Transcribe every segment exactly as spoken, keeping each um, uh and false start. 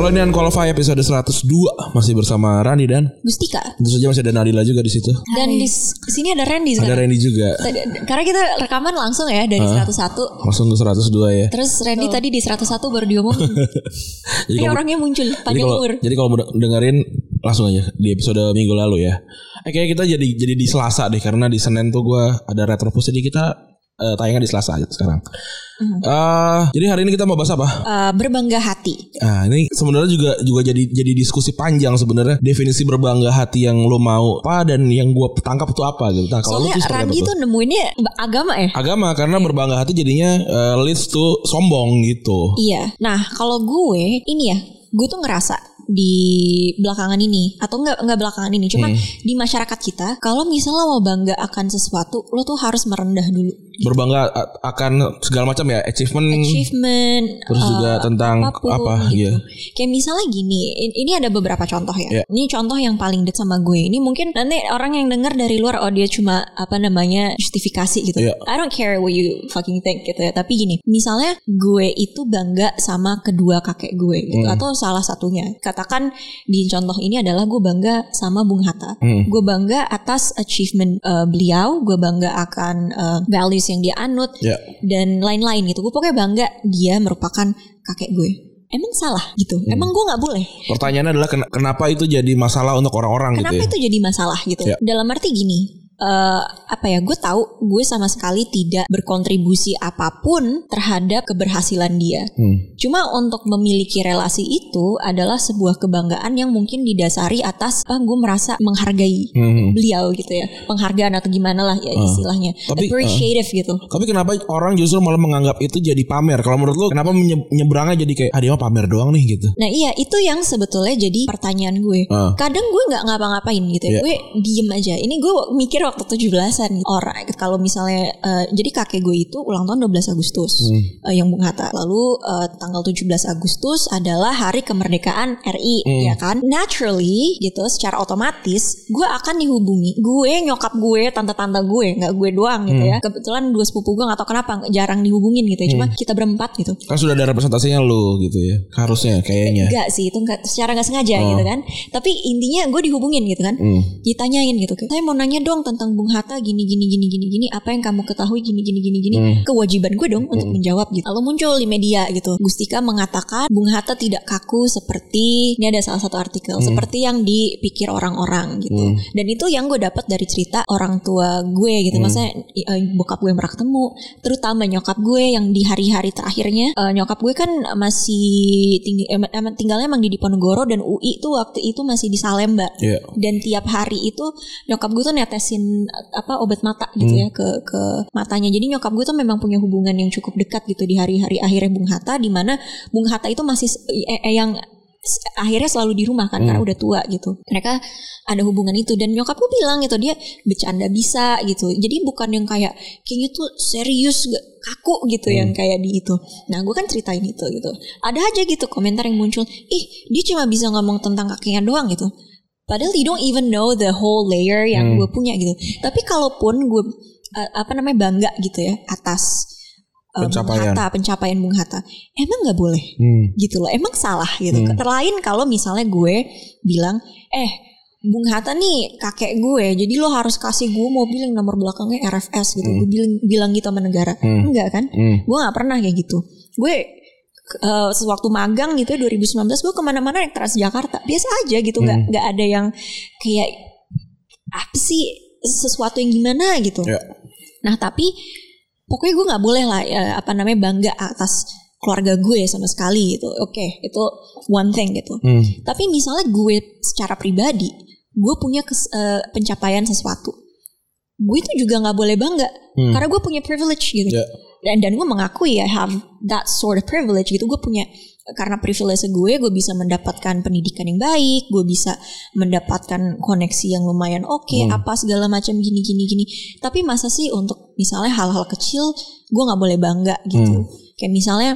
Halo, ini Unqualified episode seratus dua, masih bersama Rani dan Gustika. Tentu saja masih ada Nadila juga di situ. Dan di sini ada Randy sekarang. Ada Randy juga. Karena kita rekaman langsung ya dari uh, seratus satu. Langsung ke seratus dua ya. Terus Randy oh. tadi di seratus satu baru diomongin. Jadi kalau, orangnya muncul panjang umur. Jadi kalau mau dengerin langsung aja di episode minggu lalu ya. Eh kayak kita jadi jadi di Selasa deh, karena di Senin tuh gue ada Retropus, jadi kita uh, tayangnya di Selasa aja sekarang. Uh, uh, jadi hari ini kita mau bahas apa? Uh, berbangga hati. Nah, ini sebenarnya juga juga jadi jadi diskusi panjang sebenarnya, definisi berbangga hati yang lo mau apa dan yang gue tangkap itu apa gitu. Nah, kalau soalnya Randy tuh nemuinnya agama ya? Agama, karena berbangga hati jadinya uh, leads to sombong gitu. Iya. Nah, kalau gue ini ya, gue tuh ngerasa di belakangan ini, atau enggak enggak belakangan ini, cuma hmm. di masyarakat kita, kalau misalnya mau bangga akan sesuatu, lo tuh harus merendah dulu. Berbangga akan segala macam ya, achievement, achievement, terus uh, juga tentang apapun, apa gitu. Ya. Kayak misalnya gini, ini ada beberapa contoh ya. Yeah. Ini contoh yang paling deket sama gue. Ini mungkin nanti orang yang dengar dari luar, oh dia cuma apa namanya justifikasi gitu. Yeah. I don't care what you fucking think gitu ya. Tapi gini, misalnya gue itu bangga sama kedua kakek gue gitu, hmm. atau salah satunya. Katakan di contoh ini adalah gue bangga sama Bung Hatta. Hmm. Gue bangga atas achievement uh, beliau. Gue bangga akan uh, values yang dia anut, yeah. dan lain-lain gitu. Gue pokoknya bangga dia merupakan kakek gue. Emang salah gitu? Hmm. Emang gue nggak boleh? Pertanyaannya adalah ken- kenapa itu jadi masalah untuk orang-orang kenapa gitu? Kenapa ya? Itu jadi masalah gitu? Yeah. Dalam arti gini. Uh, apa ya, gue tahu gue sama sekali tidak berkontribusi apapun terhadap keberhasilan dia. Hmm. Cuma untuk memiliki relasi itu adalah sebuah kebanggaan yang mungkin didasari atas apa, gue merasa menghargai hmm. beliau gitu ya, penghargaan atau gimana lah ya istilahnya, uh, tapi, appreciative uh, gitu. Tapi kenapa orang justru malah menganggap itu jadi pamer? Kalau menurut lo kenapa menye- nyebrangnya jadi kayak ah dia mah pamer doang nih gitu? Nah iya, itu yang sebetulnya jadi pertanyaan gue. Uh. Kadang gue nggak ngapa-ngapain gitu ya, yeah. gue diem aja. Ini gue mikir waktu tujuh belasan orang kalau misalnya uh, jadi kakek gue itu ulang tahun dua belas Agustus hmm. uh, yang Bung Hatta. Lalu uh, tanggal tujuh belas Agustus adalah hari kemerdekaan R I hmm. ya kan. Naturally gitu, secara otomatis gue akan dihubungi. Gue, nyokap gue, tante-tante gue, enggak gue doang gitu hmm. ya. Kebetulan dua sepupu gue enggak tahu kenapa jarang dihubungin gitu ya. Cuma hmm. kita berempat gitu. Kan sudah ada representasinya lu gitu ya. Harusnya kayaknya. Enggak sih, itu enggak secara enggak sengaja oh. gitu kan. Tapi intinya gue dihubungin gitu kan. Hmm. Ditanyain gitu. Saya mau nanya dong tentang Bung Hatta gini gini gini gini gini, apa yang kamu ketahui gini gini gini gini. Hmm. Kewajiban gue dong hmm. untuk menjawab gitu. Lalu muncul di media gitu, Gustika mengatakan Bung Hatta tidak kaku seperti, ini ada salah satu artikel, hmm. seperti yang dipikir orang-orang gitu. Hmm. Dan itu yang gue dapat dari cerita orang tua gue gitu. Hmm. Maksudnya uh, bokap gue yang pernah ketemu, terutama nyokap gue yang di hari-hari terakhirnya, uh, nyokap gue kan masih tinggi, em, tinggalnya emang di Diponegoro, dan U I tuh waktu itu masih di Salemba. Yeah. Dan tiap hari itu nyokap gue tuh netesin apa obat mata gitu hmm. ya ke ke matanya. Jadi nyokap gue tuh memang punya hubungan yang cukup dekat gitu di hari-hari akhirnya Bung Hatta, di mana Bung Hatta itu masih eh, eh, yang akhirnya selalu di rumah kan hmm. karena udah tua gitu. Mereka ada hubungan itu, dan nyokap gue bilang gitu dia bercanda bisa gitu. Jadi bukan yang kayak kayaknya tuh serius gak kaku gitu hmm. yang kayak di itu. Nah gue kan ceritain itu gitu. Ada aja gitu komentar yang muncul, ih dia cuma bisa ngomong tentang kakinya doang gitu. Padahal you don't even know the whole layer yang hmm. gue punya gitu. Tapi kalaupun gue uh, apa namanya bangga gitu ya atas uh, pencapaian. Bung Hatta, pencapaian Bung Hatta, emang nggak boleh hmm. gitu loh. Emang salah gitu. Hmm. Terlain kalau misalnya gue bilang, eh Bung Hatta nih kakek gue, jadi lo harus kasih gue mobil yang nomor belakangnya R F S gitu. Hmm. Gue bilang bilang gitu sama negara, hmm. enggak kan? Hmm. Gue nggak pernah kayak gitu. Gue Uh, sewaktu magang gitu dua ribu sembilan belas gue kemana-mana naik Transjakarta biasa aja gitu, nggak hmm. nggak ada yang kayak apa sih sesuatu yang gimana gitu. Yeah. Nah tapi pokoknya gue nggak boleh lah ya, apa namanya bangga atas keluarga gue sama sekali gitu. Oke okay, itu one thing gitu. Hmm. Tapi misalnya gue secara pribadi gue punya kes, uh, pencapaian sesuatu, gue itu juga nggak boleh bangga hmm. karena gue punya privilege gitu. Yeah. Dan dan gue mengakui I have that sort of privilege gitu. Gue punya, karena privilege gue, gue bisa mendapatkan pendidikan yang baik, gue bisa mendapatkan koneksi yang lumayan oke, okay, hmm. apa segala macam gini gini gini. Tapi masa sih untuk misalnya hal-hal kecil gue nggak boleh bangga gitu. Hmm. Kayak misalnya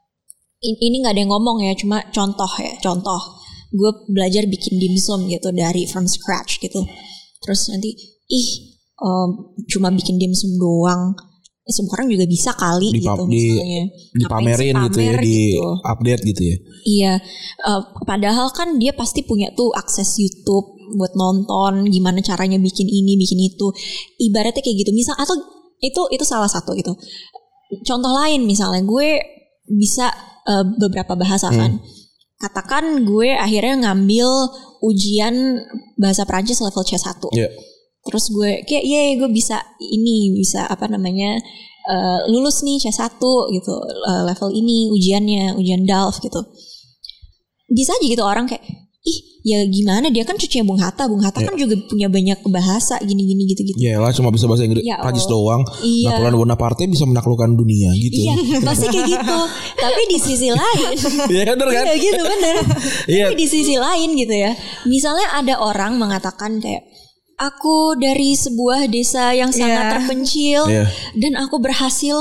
ini nggak ada yang ngomong ya, cuma contoh ya, contoh gue belajar bikin dimsum gitu dari from scratch gitu. Terus nanti ih um, cuma bikin dimsum doang. semua orang juga bisa kali di, gitu di, misalnya dipamerin pamer, gitu ya, di gitu. update gitu ya. Iya, uh, padahal kan dia pasti punya tuh akses YouTube buat nonton gimana caranya bikin ini, bikin itu. Ibaratnya kayak gitu. Misal atau itu itu salah satu gitu. Contoh lain misalnya gue bisa uh, beberapa bahasa kan. Hmm. Katakan gue akhirnya ngambil ujian bahasa Prancis level C satu. Yeah. Terus gue kayak ye gue bisa ini bisa apa namanya uh, lulus nih C satu gitu uh, level ini ujiannya ujian D A L F gitu. Bisa aja gitu orang kayak ih ya gimana dia kan cucunya Bung Hatta Bung Hatta yeah. kan juga punya banyak bahasa gini-gini gitu-gitu. Iya lah cuma bisa bahasa Inggris ya, Prancis oh. doang. Iya. Napoleon Bonaparte bisa menaklukkan dunia gitu. Iya pasti kayak gitu. Tapi di sisi lain iya bener kan? Iya gitu bener. Tapi di sisi lain gitu ya. Misalnya ada orang mengatakan kayak aku dari sebuah desa yang sangat yeah. terpencil yeah. dan aku berhasil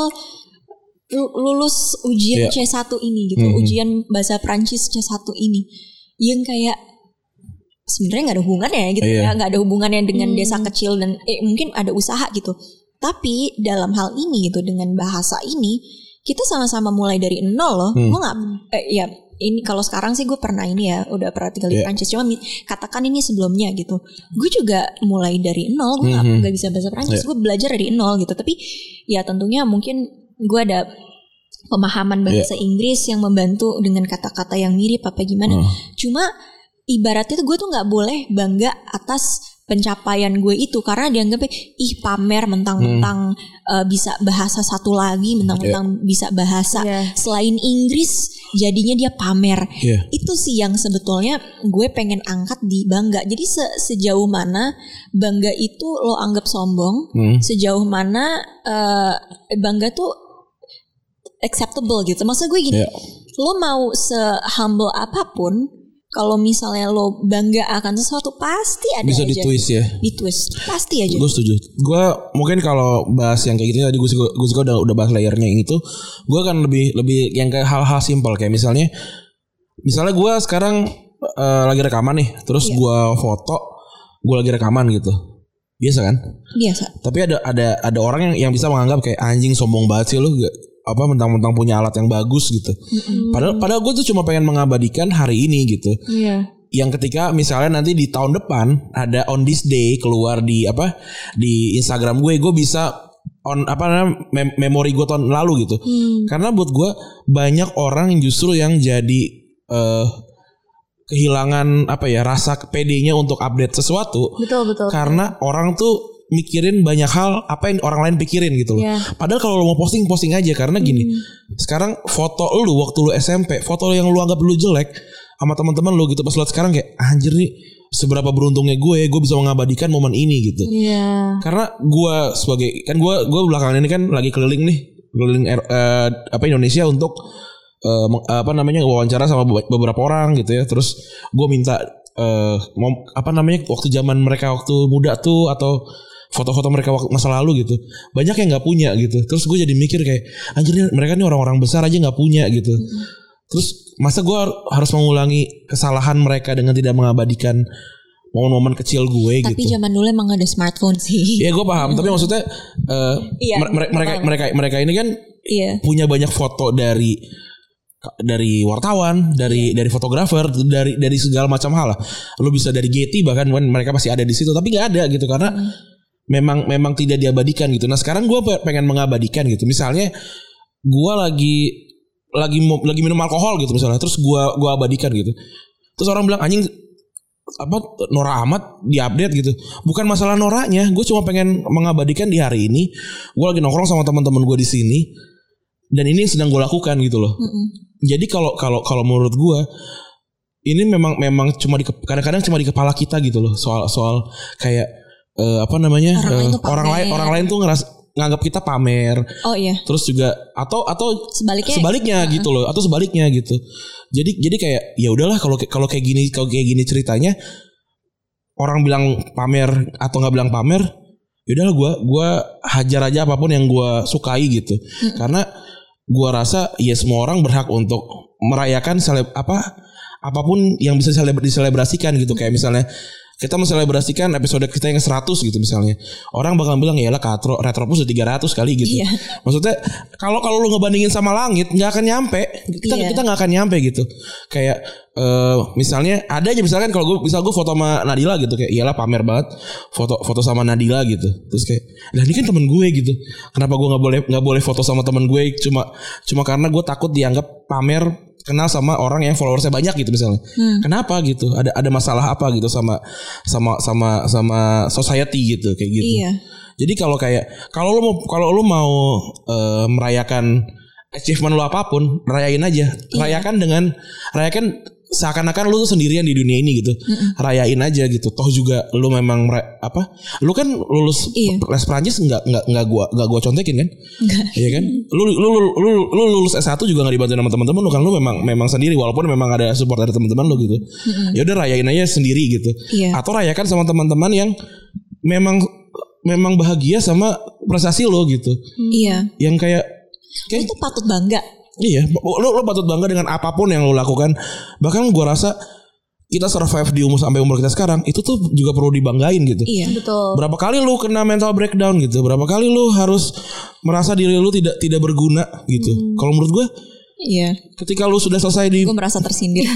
lulus ujian yeah. C satu ini gitu, mm-hmm. ujian bahasa Prancis C satu ini. Yang kayak sebenarnya enggak ada hubungannya gitu yeah. ya, enggak ada hubungannya dengan mm. desa kecil dan eh mungkin ada usaha gitu. Tapi dalam hal ini gitu dengan bahasa ini kita sama-sama mulai dari nol loh. Mm. Gue enggak eh, ya ini kalau sekarang sih gue pernah ini ya udah pernah tinggal di yeah. Prancis cuma katakan ini sebelumnya gitu gue juga mulai dari nol gue mm-hmm. gak bisa bahasa Prancis yeah. gue belajar dari nol gitu tapi ya tentunya mungkin gue ada pemahaman bahasa yeah. Inggris yang membantu dengan kata-kata yang mirip apa gimana mm. cuma ibaratnya tuh gue tuh nggak boleh bangga atas pencapaian gue itu karena dianggapnya ih pamer mentang-mentang hmm. uh, bisa bahasa satu lagi mentang-mentang yeah. bisa bahasa yeah. selain Inggris jadinya dia pamer yeah. itu sih yang sebetulnya gue pengen angkat di bangga jadi se- sejauh mana bangga itu lo anggap sombong hmm. sejauh mana uh, bangga tuh acceptable gitu maksud gue gini yeah. lo mau se-humble apapun kalau misalnya lo bangga akan sesuatu pasti ada bisa aja. Bisa ditwist ya. Ditwist pasti aja. Gue setuju. Gue mungkin kalau bahas yang kayak gitu tadi gue gue juga udah udah bahas layernya itu, gue kan lebih lebih yang kayak hal-hal simpel kayak misalnya, misalnya gue sekarang uh, lagi rekaman nih, terus iya. gue foto, gue lagi rekaman gitu, biasa kan? Biasa. Tapi ada ada ada orang yang yang bisa menganggap kayak anjing sombong banget sih lo gak apa mentang-mentang punya alat yang bagus gitu. Mm-hmm. Padahal padahal gue tuh cuma pengen mengabadikan hari ini gitu. Iya. Yang ketika misalnya nanti di tahun depan ada on this day keluar di apa di Instagram gue, gue bisa on apa namanya mem- memori gue tahun lalu gitu. Mm. Karena buat gue banyak orang yang justru yang jadi uh, kehilangan apa ya rasa pedenya untuk update sesuatu. Betul betul. Karena betul. Orang tuh mikirin banyak hal apa yang orang lain pikirin gitu loh. Yeah. Padahal kalau lo mau posting posting aja karena gini. Hmm. Sekarang foto lu waktu lu S M P, foto yang lu anggap lu jelek sama teman-teman lu gitu pas lihat sekarang kayak anjir nih seberapa beruntungnya gue gue bisa mengabadikan momen ini gitu. Yeah. Karena gue sebagai kan gue gue belakangan ini kan lagi keliling nih, keliling uh, apa Indonesia untuk uh, apa namanya wawancara sama beberapa orang gitu ya. Terus gue minta uh, mau apa namanya waktu zaman mereka waktu muda tuh atau foto-foto mereka waktu masa lalu gitu banyak yang nggak punya gitu terus gue jadi mikir kayak anjir mereka nih orang-orang besar aja nggak punya gitu hmm. terus masa gue harus mengulangi kesalahan mereka dengan tidak mengabadikan momen-momen kecil gue tapi gitu. Tapi zaman dulu emang ada smartphone sih. Iya gue paham tapi maksudnya uh, iya, mere- mereka mereka mereka ini kan iya. punya banyak foto dari dari wartawan, dari dari fotografer, dari dari segala macam hal lah. Lu bisa dari Getty bahkan mereka pasti ada di situ tapi nggak ada gitu karena hmm. memang memang tidak diabadikan gitu. Nah sekarang gue pengen mengabadikan gitu. Misalnya gue lagi lagi lagi minum alkohol gitu misalnya, terus gue gue abadikan gitu. Terus orang bilang anjing apa Nora amat diupdate gitu. Bukan masalah Noranya, gue cuma pengen mengabadikan di hari ini. Gue lagi nongkrong sama teman-teman gue di sini dan ini yang sedang gue lakukan gitu loh. Mm-mm. Jadi kalau kalau kalau menurut gue ini memang memang cuma di kadang-kadang cuma di kepala kita gitu loh soal soal kayak Uh, apa namanya orang, uh, orang lain orang lain tuh ngeras nganggap kita pamer. Oh iya. Terus juga atau atau sebaliknya, sebaliknya uh-huh. gitu loh atau sebaliknya gitu. Jadi jadi kayak ya udahlah kalau kalau kayak gini kalau kayak gini ceritanya orang bilang pamer atau nggak bilang pamer, ya udahlah gue gue hajar aja apapun yang gue sukai gitu. Hmm. Karena gue rasa ya semua orang berhak untuk merayakan seleb apa apapun yang bisa diselebrasikan gitu kayak misalnya kita menselebrasikan episode kita yang seratus gitu misalnya. Orang bakal bilang ya lah Retro Retropus udah tiga ratus kali gitu. Iya. Maksudnya kalau kalau lu ngebandingin sama langit nggak akan nyampe. Kita iya. kita nggak akan nyampe gitu. Kayak uh, misalnya ada aja misalkan kalau gue misal gue foto sama Nadila gitu kayak iyalah pamer banget foto foto sama Nadila gitu. Terus kayak lah ini kan teman gue gitu. Kenapa gue nggak boleh nggak boleh foto sama teman gue cuma cuma karena gue takut dianggap pamer kenal sama orang yang followersnya banyak gitu misalnya. Hmm. Kenapa gitu? Ada ada masalah apa gitu sama sama sama sama society gitu kayak gitu. Iya. Jadi kalau kayak kalau lu mau kalau lu mau uh, merayakan achievement lu apapun, rayain aja. Iya. Rayakan dengan rayakan seakan-akan lu tuh sendirian di dunia ini gitu. Mm-mm. Rayain aja gitu. Toh juga lu memang apa? Lu kan lulus iya. les Prancis enggak enggak enggak gua enggak gua contekin kan? Iya kan? Lu lu lu lu, lu lulus S satu juga enggak dibantu sama teman-teman lu kan lu memang memang sendiri walaupun memang ada support dari teman-teman lu gitu. Ya udah rayain aja sendiri gitu. Iya. Atau rayakan sama teman-teman yang memang memang bahagia sama prestasi lo gitu. Iya. Yang kayak kayak itu patut bangga. Iya, lo, lo patut bangga dengan apapun yang lo lakukan. Bahkan gue rasa kita survive di umur sampai umur kita sekarang itu tuh juga perlu dibanggain gitu. Iya, betul. Berapa kali lo kena mental breakdown gitu? Berapa kali lo harus merasa diri lo tidak tidak berguna gitu? Hmm. Kalau menurut gue, iya. Ketika lo sudah selesai di, gue merasa tersindir.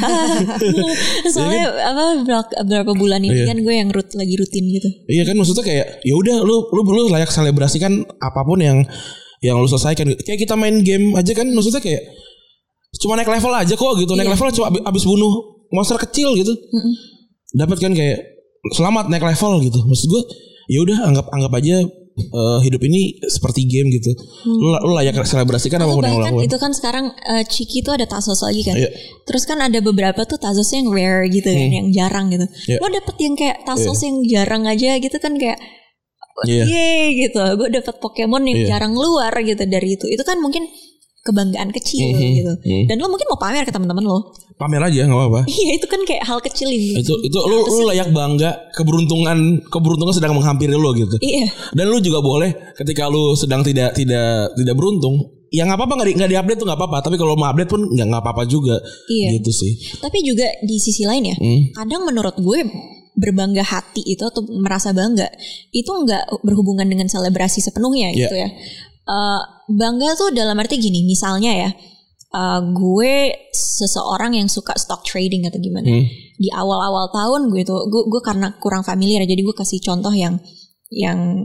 Soalnya apa berapa bulan ini iya. kan gue yang rut lagi rutin gitu. Iya kan maksudnya kayak ya udah lo lo lo layak selebrasikan apapun yang yang lu selesaikan. Kayak kita main game aja kan maksudnya kayak cuma naik level aja kok gitu. Naik iya. level cuma abis bunuh monster kecil gitu. Mm-mm. Dapat kan kayak selamat naik level gitu. Maksud gue ya udah anggap anggap aja uh, hidup ini seperti game gitu. Hmm. Lu, lu layak selebrasikan apapun yang lu lakukan. Itu kan sekarang uh, Chiki tuh ada Tazos lagi kan. Iya. Terus kan ada beberapa tuh Tazos yang rare gitu hmm. kan, yang jarang gitu. Iya. Lo dapet yang kayak Tazos iya. yang jarang aja gitu kan kayak Iya yeah. gitu, gue dapet Pokemon yang yeah. jarang keluar gitu dari itu. Itu kan mungkin kebanggaan kecil mm-hmm. gitu. Mm-hmm. Dan lo mungkin mau pamer ke teman-teman lo. Pamer aja nggak apa-apa. Iya itu kan kayak hal kecil ini. Itu itu ya, lo lo layak bangga keberuntungan keberuntungan sedang menghampiri lo gitu. Iya. Dan lo juga boleh ketika lo sedang tidak tidak tidak beruntung. Ya nggak apa-apa nggak di, nggak diupdate tuh nggak apa-apa. Tapi kalau mau update pun nggak nggak apa-apa juga. Iya. Gitu sih. Tapi juga di sisi lain ya, mm. kadang menurut gue berbangga hati itu atau merasa bangga itu enggak berhubungan dengan selebrasi sepenuhnya yeah. gitu ya. Uh, bangga tuh dalam arti gini, misalnya ya, uh, gue seseorang yang suka stock trading atau gimana. Hmm. Di awal-awal tahun gue tuh, gue, gue karena kurang familiar, jadi gue kasih contoh yang yang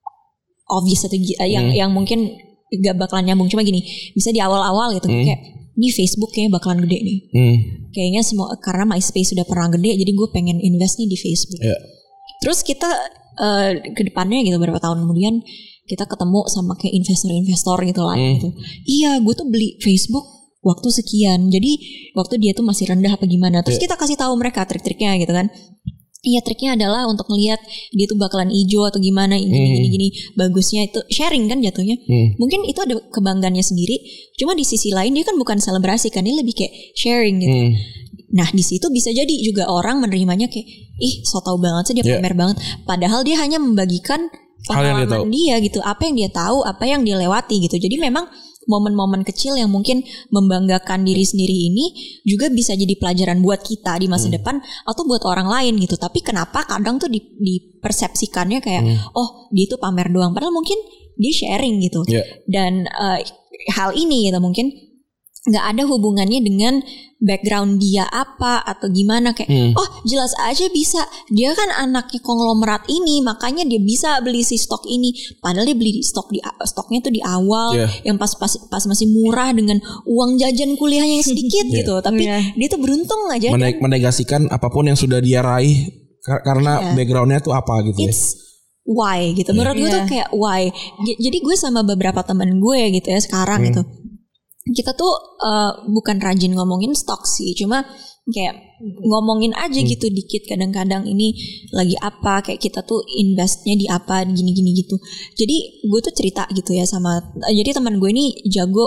obvious atau uh, yang hmm. yang mungkin gak bakalan nyambung. Cuma gini, bisa di awal-awal gitu hmm. kayak ini Facebook kayaknya bakalan gede nih. Hmm. Kayaknya semua karena MySpace sudah pernah gede, jadi gue pengen invest nih di Facebook. Yeah. Terus kita uh, ke depannya gitu beberapa tahun kemudian kita ketemu sama kayak investor-investor gitu lah. Hmm. Gitu. Iya, gue tuh beli Facebook waktu sekian. Jadi waktu dia tuh masih rendah apa gimana. Terus yeah. kita kasih tahu mereka trik-triknya gitu kan. Iya, triknya adalah untuk ngelihat dia tuh bakalan hijau atau gimana gini hmm. gini gini bagusnya itu sharing kan jatuhnya. Hmm. Mungkin itu ada kebanggaannya sendiri. Cuma di sisi lain dia kan bukan selebrasi kan, dia lebih kayak sharing gitu. Hmm. Nah, di situ bisa jadi juga orang menerimanya kayak ih, so tau banget sih dia yeah. pamer banget. Padahal dia hanya membagikan pengalaman dia, dia gitu, apa yang dia tahu, apa yang dia lewati gitu. Jadi memang momen-momen kecil yang mungkin membanggakan diri sendiri ini juga bisa jadi pelajaran buat kita di masa hmm. depan atau buat orang lain gitu. Tapi kenapa kadang tuh dipersepsikannya kayak hmm. oh dia itu pamer doang, padahal mungkin dia sharing gitu. Yeah. Dan uh, hal ini gitu mungkin nggak ada hubungannya dengan background dia apa atau gimana kayak hmm. oh jelas aja bisa, dia kan anaknya konglomerat ini makanya dia bisa beli si stok ini, padahal dia beli stok di stoknya tuh di awal yeah. yang pas pas pas masih murah dengan uang jajan kuliahnya yang sedikit yeah. gitu, tapi yeah. dia tuh beruntung aja. Mene- kan? Menegasikan apapun yang sudah dia raih kar- karena yeah. backgroundnya tuh apa gitu. It's ya. Why gitu, menurut yeah. gue tuh kayak why. Jadi gue sama beberapa teman gue gitu ya sekarang hmm. gitu. Kita tuh uh, bukan rajin ngomongin stok sih, cuma kayak ngomongin aja hmm. gitu dikit kadang-kadang ini lagi apa, kayak kita tuh investnya di apa gini-gini gitu. Jadi gue tuh cerita gitu ya sama, jadi teman gue ini jago,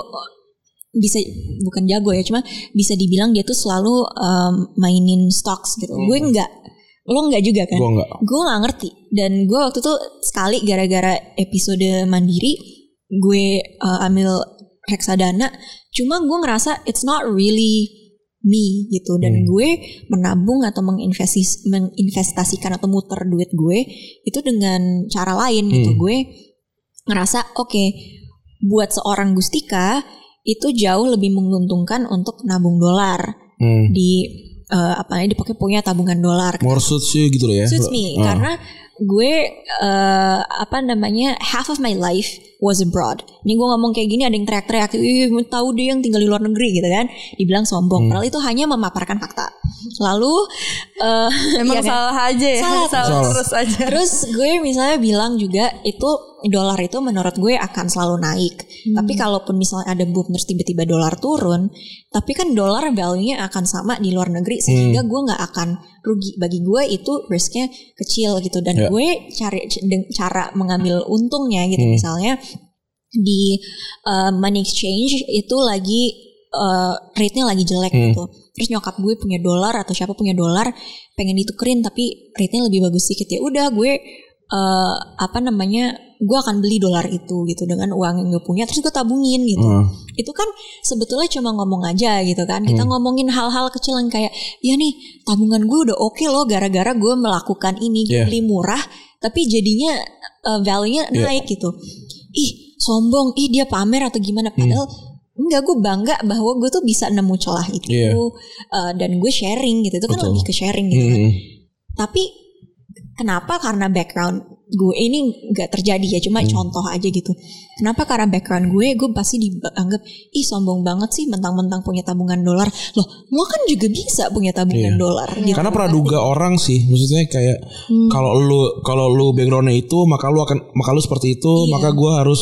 bisa bukan jago ya, cuma bisa dibilang dia tuh selalu um, mainin stocks gitu. Hmm. Gue enggak, lo enggak juga kan? Gue enggak. Gue enggak ngerti. Dan gue waktu itu sekali gara-gara episode Mandiri, gue uh, ambil reksadana, cuma gue ngerasa it's not really me gitu. Dan hmm. gue menabung atau menginvestis, menginvestasikan atau muter duit gue itu dengan cara lain gitu. hmm. Gue ngerasa oke, okay, buat seorang Gustika itu jauh lebih menguntungkan untuk nabung dolar hmm. di uh, apa namanya, dipakai punya tabungan dolar. More suits sih gitu loh ya. Suits me, uh. karena gue uh, apa namanya half of my life was abroad. Ini gue ngomong kayak gini ada yang teriak-teriak, ih tahu dia yang tinggal di luar negeri gitu kan, dibilang sombong. Hmm. Padahal itu hanya memaparkan fakta. Lalu uh, emang ya salah kan? aja ya, salah, salah, salah terus aja. Terus gue misalnya bilang juga itu dolar itu menurut gue akan selalu naik. Hmm. Tapi kalaupun misalnya ada boom terus tiba-tiba dolar turun, tapi kan dolar value-nya akan sama di luar negeri sehingga hmm. gue nggak akan rugi. Bagi gue itu risk-nya kecil gitu. Dan yeah. gue cari cara mengambil untungnya gitu. Hmm. Misalnya di uh, money exchange itu lagi uh, rate-nya lagi jelek hmm. gitu. Terus nyokap gue punya dolar atau siapa punya dolar pengen ditukerin tapi rate-nya lebih bagus sedikit, ya udah gue uh, apa namanya gue akan beli dolar itu gitu dengan uang yang gue punya, terus gue tabungin gitu. Hmm. Itu kan sebetulnya cuma ngomong aja gitu kan. Kita hmm. ngomongin hal-hal kecil yang kayak ya nih tabungan gue udah oke okay loh gara-gara gue melakukan ini. Yeah. Beli murah tapi jadinya uh, value-nya naik yeah. gitu. Ih sombong, ih dia pamer atau gimana, padahal hmm. enggak, gue bangga bahwa gue tuh bisa nemu celah itu. Yeah. uh, dan gue sharing gitu. Itu kan Betul. lebih ke sharing gitu kan. Hmm. Tapi kenapa? Karena background gue ini gak terjadi ya, cuma hmm. contoh aja gitu. Kenapa? Karena background gue, gue pasti dianggap ih sombong banget sih mentang-mentang punya tabungan dolar. Loh, lo kan juga bisa punya tabungan yeah. dolar. Gitu. Karena praduga orang sih, maksudnya kayak hmm. kalau lu kalau lu backgroundnya itu, maka lu akan maka lu seperti itu, yeah. maka gue harus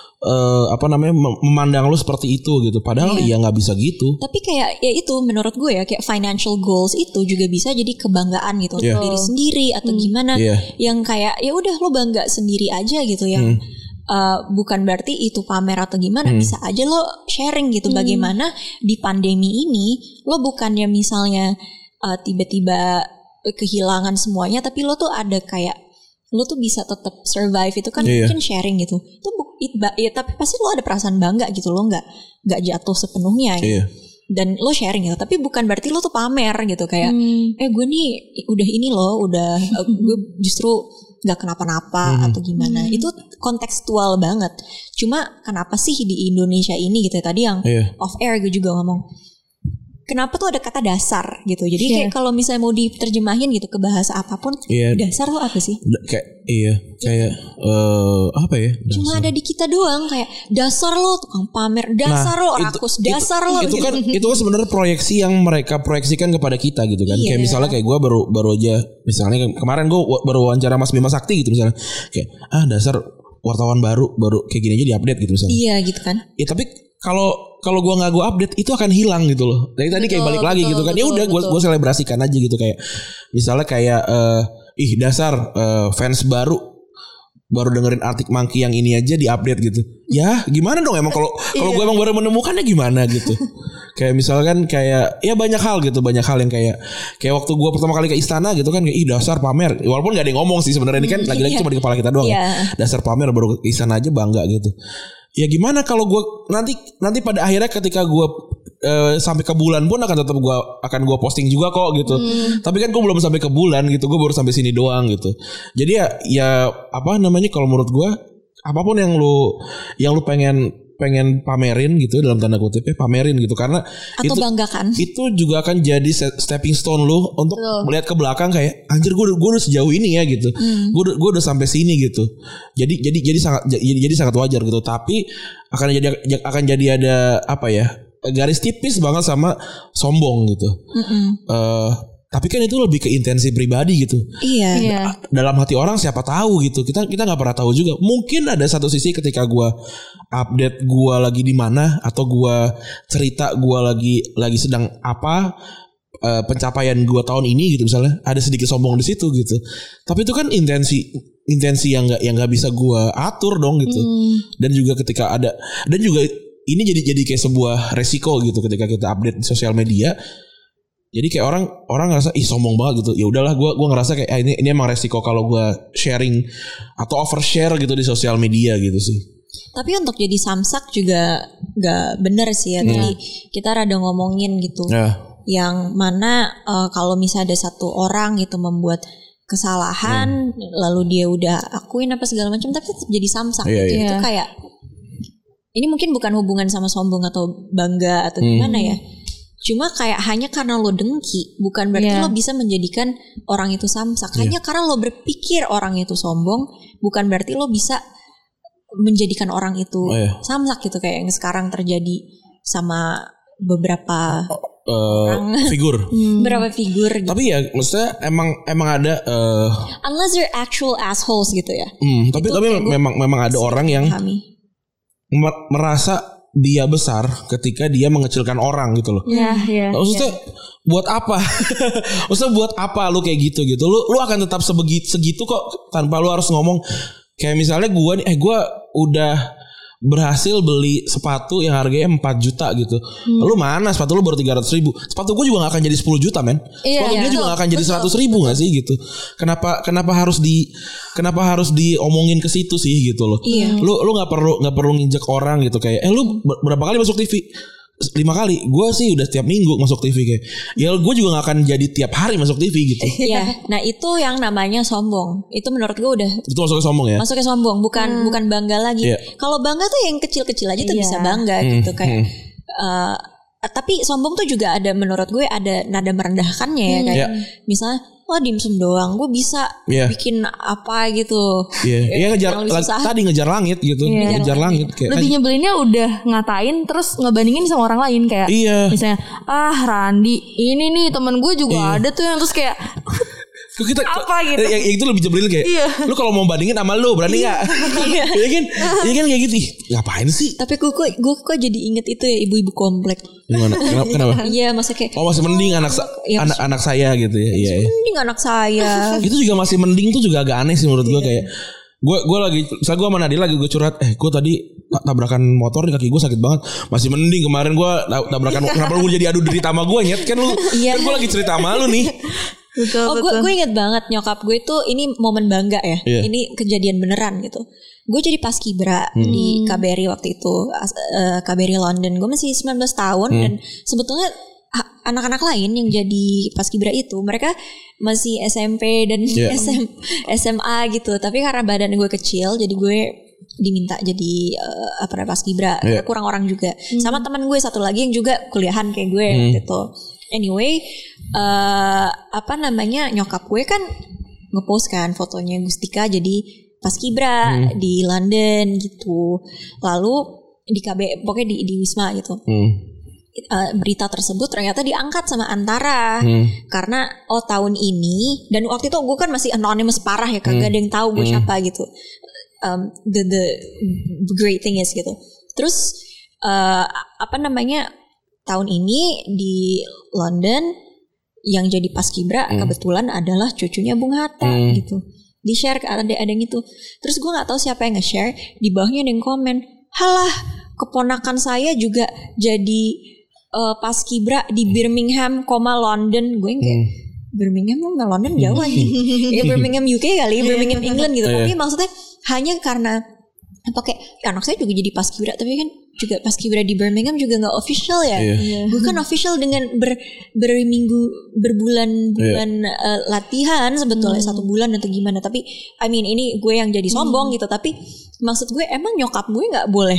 Uh, apa namanya memandang lu seperti itu gitu. Padahal iya. ya nggak bisa gitu. Tapi kayak ya itu menurut gue ya kayak financial goals itu juga bisa jadi kebanggaan gitu yeah. diri sendiri atau hmm. gimana yeah. yang kayak ya udah lo bangga sendiri aja gitu ya. Hmm. Uh, bukan berarti itu pamer atau gimana, hmm. bisa aja lo sharing gitu. Hmm. Bagaimana di pandemi ini lo bukannya misalnya uh, tiba-tiba kehilangan semuanya, tapi lo tuh ada kayak lo tuh bisa tetap survive, itu kan yeah. mungkin sharing gitu. Itu it, ya, tapi pasti lo ada perasaan bangga gitu, lo nggak nggak jatuh sepenuhnya gitu. Yeah. Dan lo sharing gitu, tapi bukan berarti lo tuh pamer gitu kayak hmm. eh gue nih udah ini lo udah gue justru nggak kenapa-napa hmm. atau gimana. Hmm. Itu kontekstual banget. Cuma kenapa sih di Indonesia ini gitu ya, tadi yang yeah. off air gue juga ngomong, kenapa tuh ada kata dasar gitu. Jadi yeah. kayak kalau misalnya mau diterjemahin gitu ke bahasa apapun, yeah. dasar tuh apa sih? Da- kayak iya, kayak uh, apa ya? Dasar. Cuma ada di kita doang kayak dasar lo tukang pamer, dasar nah, lo rakus, itu, dasar itu, lo. Itu gitu. kan itu kan sebenarnya proyeksi yang mereka proyeksikan kepada kita gitu kan. Yeah. Kayak misalnya kayak gue baru baru aja misalnya kemarin gue baru wawancara Mas Bima Sakti gitu misalnya. Kayak ah dasar wartawan baru baru kayak gini aja diupdate gitu misalnya. Iya gitu kan. Ya tapi kalau kalau gue nggak gue update itu akan hilang gitu loh. Dari tadi kayak balik lagi betul, gitu kan. Ya udah gue gue selebrasikan aja gitu kayak misalnya kayak uh, ih dasar uh, fans baru baru dengerin Arctic Monkey yang ini aja diupdate gitu. Ya gimana dong emang kalau kalau gue emang baru menemukannya gimana gitu. Kayak misalkan kayak ya banyak hal gitu, banyak hal yang kayak kayak waktu gue pertama kali ke istana gitu kan, kayak ih dasar pamer. Walaupun gak ada yang ngomong sih sebenarnya, ini kan hmm, lagi-lagi iya. cuma di kepala kita doang. Iya. Ya. Dasar pamer baru ke istana aja bangga gitu. Ya gimana kalau gue nanti nanti pada akhirnya ketika gue uh, sampai ke bulan pun akan tetap gue akan gue posting juga kok gitu. Hmm. Tapi kan gue belum sampai ke bulan gitu, gue baru sampai sini doang gitu. Jadi ya ya apa namanya kalau menurut gue apapun yang lu yang lu pengen pengen pamerin gitu dalam tanda kutip ya pamerin gitu karena atau itu, banggakan itu juga akan jadi stepping stone lu untuk Betul. melihat ke belakang kayak anjir gue gue udah sejauh ini ya gitu hmm. gue gue udah sampai sini gitu jadi jadi jadi sangat jadi, jadi sangat wajar gitu tapi akan jadi akan jadi ada apa ya garis tipis banget sama sombong gitu uh, tapi kan itu lebih ke intensi pribadi gitu. Iya. iya. Dalam hati orang siapa tahu gitu. Kita kita nggak pernah tahu juga. Mungkin ada satu sisi ketika gue update gue lagi di mana atau gue cerita gue lagi lagi sedang apa uh, pencapaian gue tahun ini gitu misalnya ada sedikit sombong di situ gitu. Tapi itu kan intensi intensi yang nggak yang nggak bisa gue atur dong gitu. Hmm. Dan juga ketika ada dan juga ini jadi jadi kayak sebuah resiko gitu ketika kita update di sosial media. Jadi kayak orang orang ngerasa ih sombong banget gitu. Ya udahlah gue gue ngerasa kayak ah, ini ini emang resiko kalau gue sharing atau overshare gitu di sosial media gitu sih. Tapi untuk jadi samsak juga nggak benar sih ya. Tadi hmm. kita rada ngomongin gitu. Yeah. yang mana uh, kalau misalnya ada satu orang gitu membuat kesalahan, hmm. lalu dia udah akuin apa segala macam, tapi tetap jadi samsak. Iya, gitu. iya. Itu kayak ini mungkin bukan hubungan sama sombong atau bangga atau gimana hmm. ya. Cuma kayak hanya karena lo dengki, bukan berarti yeah. lo bisa menjadikan orang itu samsak. Hanya yeah. karena lo berpikir orang itu sombong, bukan berarti lo bisa menjadikan orang itu oh, yeah. samsak gitu, kayak yang sekarang terjadi sama beberapa uh, orang. figur. hmm. Beberapa figur. Gitu. Tapi ya, maksudnya emang emang ada. Uh, Unless you're actual assholes gitu ya. Hmm, tapi tapi memang memang ada orang yang mer- merasa dia besar ketika dia mengecilkan orang gitu loh. Iya, iya. Maksudnya ya. buat apa? Maksudnya buat apa lu kayak gitu gitu? Lu lu akan tetap sebegitu segitu kok tanpa lu harus ngomong kayak misalnya gua nih eh gua udah berhasil beli sepatu yang harganya empat juta gitu. Hmm. Lu mana sepatu lu baru tiga ratus ribu. Sepatu gue juga gak akan jadi sepuluh juta men. Iya, sepatu iya, gue juga gak akan jadi seratus ribu gak sih gitu. Kenapa kenapa harus di kenapa harus diomongin ke situ sih gitu loh. Iya. Lu lu gak perlu gak perlu nginjek orang gitu kayak eh lu berapa kali masuk T V? Lima kali. Gue sih udah tiap minggu masuk T V kayak. Ya gue juga gak akan jadi tiap hari masuk T V gitu. Iya. Nah itu yang namanya sombong. Itu menurut gue udah. Itu masuknya sombong ya. Masuknya sombong. Bukan hmm. bukan bangga lagi. Yeah. Kalau bangga tuh yang kecil-kecil aja tuh yeah. bisa bangga hmm. gitu kayak. Hmm. Uh, tapi sombong tuh juga ada menurut gue ada nada merendahkannya ya kayak. Yeah. Misalnya oh dimsum doang, gue bisa yeah. bikin apa gitu. Iya, yeah. yeah, ngejar la- tadi ngejar langit gitu, yeah. ngejar langit. Kayak lebih nyebelinnya udah ngatain terus ngebandingin sama orang lain kayak. Iya. Misalnya, ah Randi, ini nih temen gue juga yeah. ada tuh yang terus kayak. Kita, apa gitu? Yang, yang itu lebih jebelin kayak. Iya. Lu kalau mau bandingin sama lu berani nggak? Iya kan? Iya kan kayak gitu. Ngapain sih? Tapi gue kok gue kok jadi inget itu ya ibu-ibu komplek. Gimana? Kenapa? Kenapa? Iya masa kayak. Oh masih mending anak sa- ya, anak anak saya gitu ya. Iya. Mending anak saya. Itu juga masih mending tuh juga agak aneh sih menurut gue kayak. Gue gue lagi, misalnya gue sama Nadila lagi gue curhat, eh gue tadi tabrakan motor di kaki gue sakit banget, masih mending kemarin gue tabrakan, kenapa lu jadi adu derita sama gue nyet kan lu, kan gue lagi cerita sama lu nih. Betul, oh gue gue inget banget nyokap gue tuh ini momen bangga ya, yeah. ini kejadian beneran gitu. Gue jadi paskibra hmm. di K B R I waktu itu, uh, K B R I London. Gue masih sembilan belas tahun hmm. dan sebetulnya anak-anak lain yang jadi paskibra itu mereka masih S M P dan yeah. S M, S M A gitu. Tapi karena badan gue kecil, jadi gue diminta jadi uh, apa namanya paskibra. Yeah. Kurang orang juga. Hmm. Sama teman gue satu lagi yang juga kuliahan kayak gue hmm. gitu. Anyway, uh, apa namanya nyokap gue kan ngepost kan fotonya Gustika jadi paskibra hmm. di London gitu. Lalu di K B pokoknya di, di Wisma gitu. Hmm. Uh, berita tersebut ternyata diangkat sama Antara hmm. karena oh tahun ini dan waktu itu gue kan masih anonymous parah ya kagak hmm. ada yang tahu gue hmm. siapa gitu. Um, the the great thing is gitu. Terus uh, apa namanya tahun ini di London yang jadi paskibra hmm. kebetulan adalah cucunya Bung Hatta hmm. gitu. Di share ada ada yang itu. Terus gue nggak tahu siapa yang nge-share, di bawahnya ada yang komen, halah keponakan saya juga jadi Uh, paskibra di Birmingham, koma London. Gue kayak hmm. Birmingham sama London jauh aja. Ya Birmingham U K kali, Birmingham England gitu. Tapi maksudnya hanya karena apa kayak ya, anak saya juga jadi paskibra, tapi kan juga paskibra di Birmingham juga nggak official ya. Yeah. Bukan official dengan ber berminggu berbulan-bulan yeah. uh, latihan sebetulnya hmm. satu bulan atau gimana. Tapi I mean ini gue yang jadi sombong hmm. gitu. Tapi maksud gue emang nyokap gue nggak boleh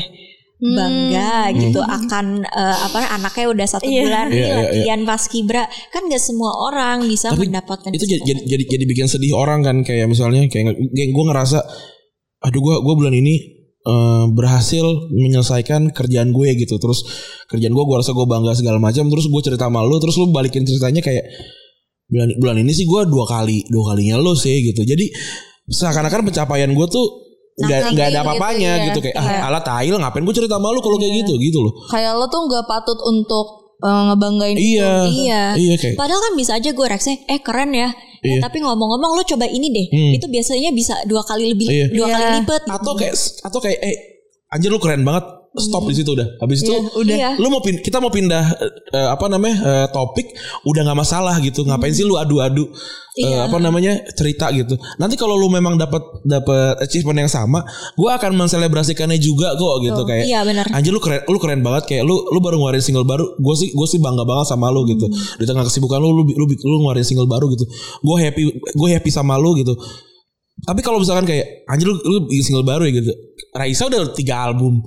bangga hmm. gitu hmm. akan uh, apa anaknya udah satu yeah. bulan nih yeah, latihan yeah, yeah. paskibra kan nggak semua orang bisa tapi mendapatkan itu jadi, jadi jadi jadi bikin sedih orang kan kayak misalnya kayak gue ngerasa aduh gue gue bulan ini uh, berhasil menyelesaikan kerjaan gue gitu terus kerjaan gue gue rasa gue bangga segala macam terus gue cerita sama lu terus lu balikin ceritanya kayak bulan bulan ini sih gue dua kali dua kalinya lu sih gitu jadi seakan-akan pencapaian gue tuh nggak nggak ada apa-apanya gitu, gitu. Kayak ah ala tahil ngapain gue cerita malu kalau kayak gitu gitu loh kayak lo tuh nggak patut untuk uh, ngebanggain iya itu. iya iya kayak. Padahal kan bisa aja gue reaksi eh keren ya iya. eh, tapi ngomong-ngomong lo coba ini deh hmm. itu biasanya bisa dua kali lebih iya. dua iya. kali lipat atau kayak atau kayak eh anjir lo keren banget stop di situ udah. Habis itu Iya, udah. lu mau pin, kita mau pindah uh, apa namanya uh, topik udah nggak masalah gitu. Ngapain sih lu adu-adu uh, Iya. apa namanya cerita gitu. Nanti kalau lu memang dapat dapat achievement yang sama, gua akan menselebrasikannya juga kok gitu. Oh, kayak iya, benar. anjir lu keren, lu keren banget kayak lu lu baru ngeluarin single baru. Gua sih gua sih bangga banget sama lu gitu. Di tengah kesibukan lu lu lu, lu ngeluarin single baru gitu. Gua happy gua happy sama lu gitu. Tapi kalau misalkan kayak anjir lu, lu bikin single baru ya gitu. Raisa udah tiga album.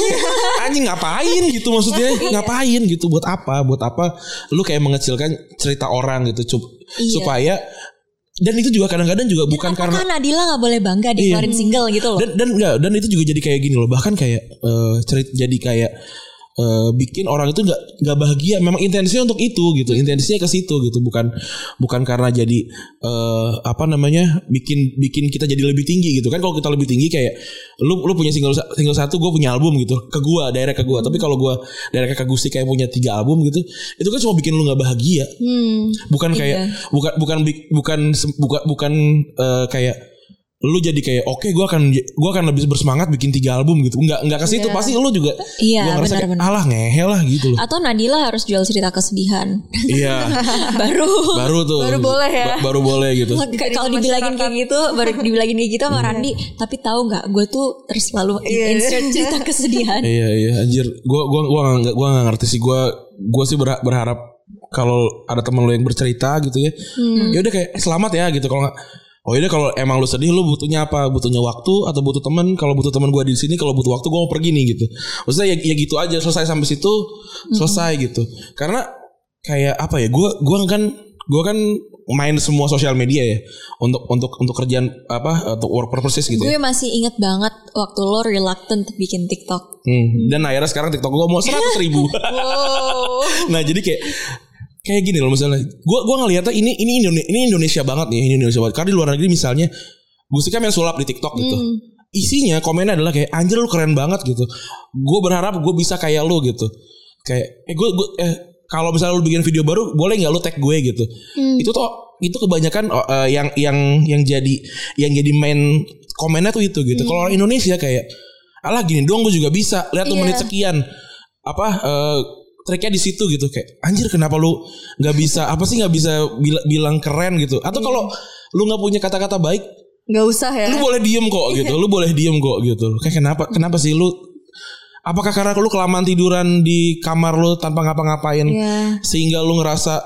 Anjing ngapain gitu maksudnya? Ngapain gitu buat apa? Buat apa lu kayak mengecilkan cerita orang gitu cup, Iya. supaya dan itu juga kadang-kadang juga bukan Dan apakah karena Nadila gak boleh bangga dikeluarin Iya. single gitu loh. dan dan enggak dan itu juga jadi kayak gini loh. Bahkan kayak uh, cerita jadi kayak Uh, bikin orang itu nggak nggak bahagia. Memang intensinya untuk itu gitu, intensinya ke situ gitu, bukan bukan karena jadi uh, apa namanya bikin bikin kita jadi lebih tinggi gitu kan. Kalau kita lebih tinggi kayak lu lu punya single single satu, gue punya album gitu ke gue, daerah ke gue. Tapi kalau gue daerah ke Gusti kayak punya tiga album gitu, itu kan cuma bikin lu nggak bahagia. Hmm, Bukan kayak iya. bukan bukan bukan bukan bukan uh, kayak lu jadi kayak oke okay, gue akan gue akan lebih bersemangat bikin tiga album gitu. Nggak nggak ke situ. Iya. Pasti lu juga Iya, gua ngerasa kayak, benar-benar. alah ngehe lah gitu loh. Atau Nadila harus jual cerita kesedihan. Iya. baru Baru tuh. Baru boleh ya. Ba- baru boleh gitu. Kayak kalau dibilangin kayak gitu, baru dibilangin kayak gitu sama Randi. Tapi tahu nggak, gue tuh terus selalu insert cerita kesedihan. Iya iya anjir. Gua gua gua enggak gua enggak ngerti sih. Gua gua sih berha- berharap kalau ada teman lu yang bercerita gitu ya. Hmm. Ya udah kayak selamat ya gitu. Kalau enggak, oh iya kalau emang lu sedih, lu butuhnya apa? Butuhnya waktu atau butuh teman? Kalau butuh teman gue di sini, kalau butuh waktu gue mau pergi nih gitu. Maksudnya ya, ya gitu aja, selesai sampai situ, selesai gitu. Karena kayak apa ya? Gue gue kan gue kan main semua sosial media ya untuk untuk untuk kerjaan apa untuk work purposes gitu. Gue Ya. masih inget banget waktu lo reluctant bikin TikTok. Hmm. Dan akhirnya sekarang TikTok gue mau seratus ribu. Wow. Nah jadi kayak kayak gini loh misalnya, gue gue ngeliatnya ini ini Indonesia ini Indonesia banget nih, ini Indonesia banget. Karena di luar negeri misalnya, Gusti kan main sulap di TikTok gitu. Hmm. Isinya komennya adalah kayak anjir lu keren banget gitu. Gue berharap gue bisa kayak lu gitu. Kayak eh gue gue eh kalau misalnya lu bikin video baru boleh nggak lu tag gue gitu. Hmm. Itu tuh itu kebanyakan uh, yang yang yang jadi yang jadi main komennya tuh itu gitu. Hmm. Kalau orang Indonesia kayak alah gini doang gue juga bisa. Lihat tuh Iya. menit sekian. Apa uh, triknya di situ gitu kayak anjir kenapa lu nggak bisa apa sih nggak bisa bila, bilang keren gitu atau kalau lu nggak punya kata-kata baik Gak usah ya. lu boleh diem kok gitu lu boleh diem kok gitu kayak kenapa kenapa sih lu apakah karena lu kelamaan tiduran di kamar lu tanpa ngapa-ngapain Iya. sehingga lu ngerasa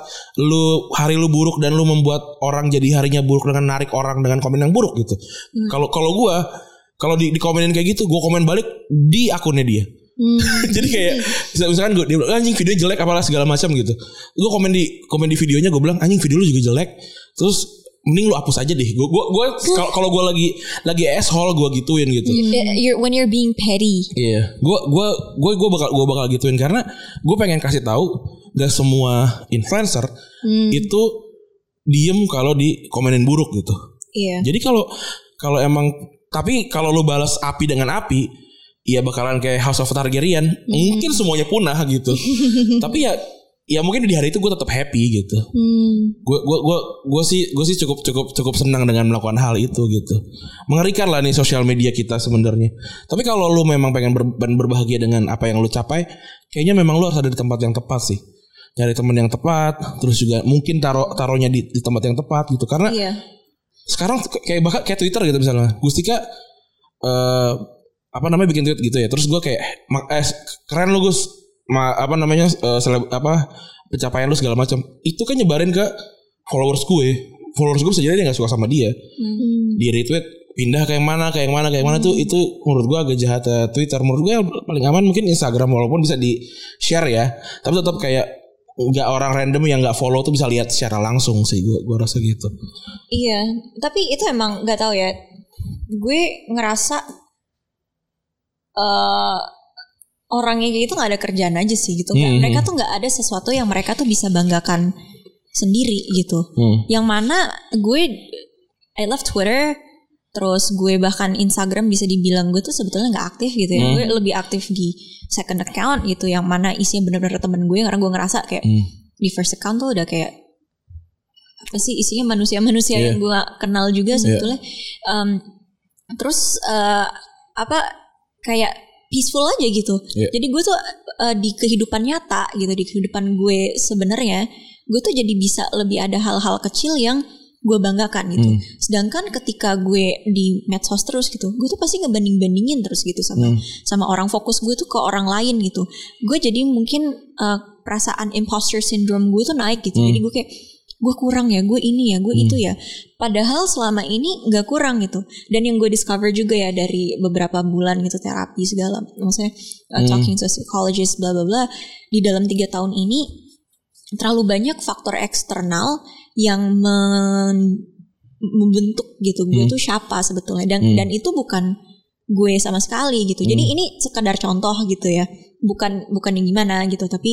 lu hari lu buruk dan lu membuat orang jadi harinya buruk dengan narik orang dengan komen yang buruk gitu kalau kalau gua kalau di, di komenin kayak gitu gua komen balik di akunnya dia. Hmm. Jadi kayak misalkan gue dia bilang anjing videonya jelek apalah segala macam gitu. Gue komen di komen di videonya gue bilang anjing video lu juga jelek. Terus mending lu hapus aja deh. Gue gue gue kalau kalau gue lagi lagi asshole gue gituin gitu. You're, when you're being petty. Iya. Gue gue gue gue bakal gue bakal gituin karena gue pengen kasih tahu gak semua influencer Hmm. itu diem kalau di komenin buruk gitu. Iya. Jadi kalau kalau emang tapi kalau lu balas api dengan api ya bakalan kayak House of Targaryen, mm. mungkin semuanya punah gitu. Tapi ya, ya mungkin di hari itu gue tetap happy gitu. Gue, gue, gue, gue sih, gue sih cukup, cukup, cukup senang dengan melakukan hal itu gitu. Mengerikan lah nih sosial media kita sebenarnya. Tapi kalau lu memang pengen ber, berbahagia dengan apa yang lu capai, kayaknya memang lu harus ada di tempat yang tepat sih. Nyari teman yang tepat, terus juga mungkin taruh taruhnya di, di tempat yang tepat gitu. Karena Iya. sekarang kayak bahkan kayak Twitter gitu misalnya, Gustika. Uh, apa namanya bikin tweet gitu ya terus gue kayak eh, keren lu Gus ma, apa namanya uh, seleb, apa pencapaian lu segala macam itu kan nyebarin ke followers gue followers gue bisa jadi dia nggak suka sama dia hmm. di retweet pindah ke yang mana ke yang mana ke yang mana hmm. tuh itu menurut gue agak jahat uh, Twitter menurut gue yang paling aman mungkin Instagram walaupun bisa di share ya tapi tetap kayak nggak orang random yang nggak follow tuh bisa lihat secara langsung sih gue gue rasa gitu. Iya tapi itu emang nggak tahu ya gue ngerasa Uh, orangnya gitu nggak ada kerjaan aja sih gitu kan. Hmm. Mereka tuh nggak ada sesuatu yang mereka tuh bisa banggakan sendiri gitu. Hmm. Yang mana gue I love Twitter, terus gue bahkan Instagram bisa dibilang gue tuh sebetulnya nggak aktif gitu ya. Hmm. Gue lebih aktif di second account gitu, yang mana isinya benar-benar temen gue karena gue ngerasa kayak hmm. di first account tuh udah kayak apa sih isinya manusia-manusia yeah. yang gue gak kenal juga sebetulnya. Yeah. Um, terus uh, apa kayak peaceful aja gitu. Yeah. Jadi gue tuh uh, di kehidupan nyata gitu, di kehidupan gue sebenarnya, gue tuh jadi bisa lebih ada hal-hal kecil yang gue banggakan gitu. Hmm. Sedangkan ketika gue di medsos terus gitu, gue tuh pasti ngebanding-bandingin terus gitu sama hmm. sama orang, fokus gue tuh ke orang lain gitu. Gue jadi mungkin uh, perasaan imposter syndrome gue tuh naik gitu. Hmm. Jadi gue kayak gue kurang ya, gue ini ya, gue hmm. itu ya. Padahal selama ini nggak kurang gitu. Dan yang gue discover juga ya dari beberapa bulan gitu terapi segala, maksudnya uh, talking to psychologist bla bla bla, di dalam tiga tahun ini terlalu banyak faktor eksternal yang men- membentuk gitu gue hmm. tuh siapa sebetulnya, dan hmm. dan itu bukan gue sama sekali gitu. Hmm. Jadi ini sekedar contoh gitu ya, bukan bukan yang gimana gitu, tapi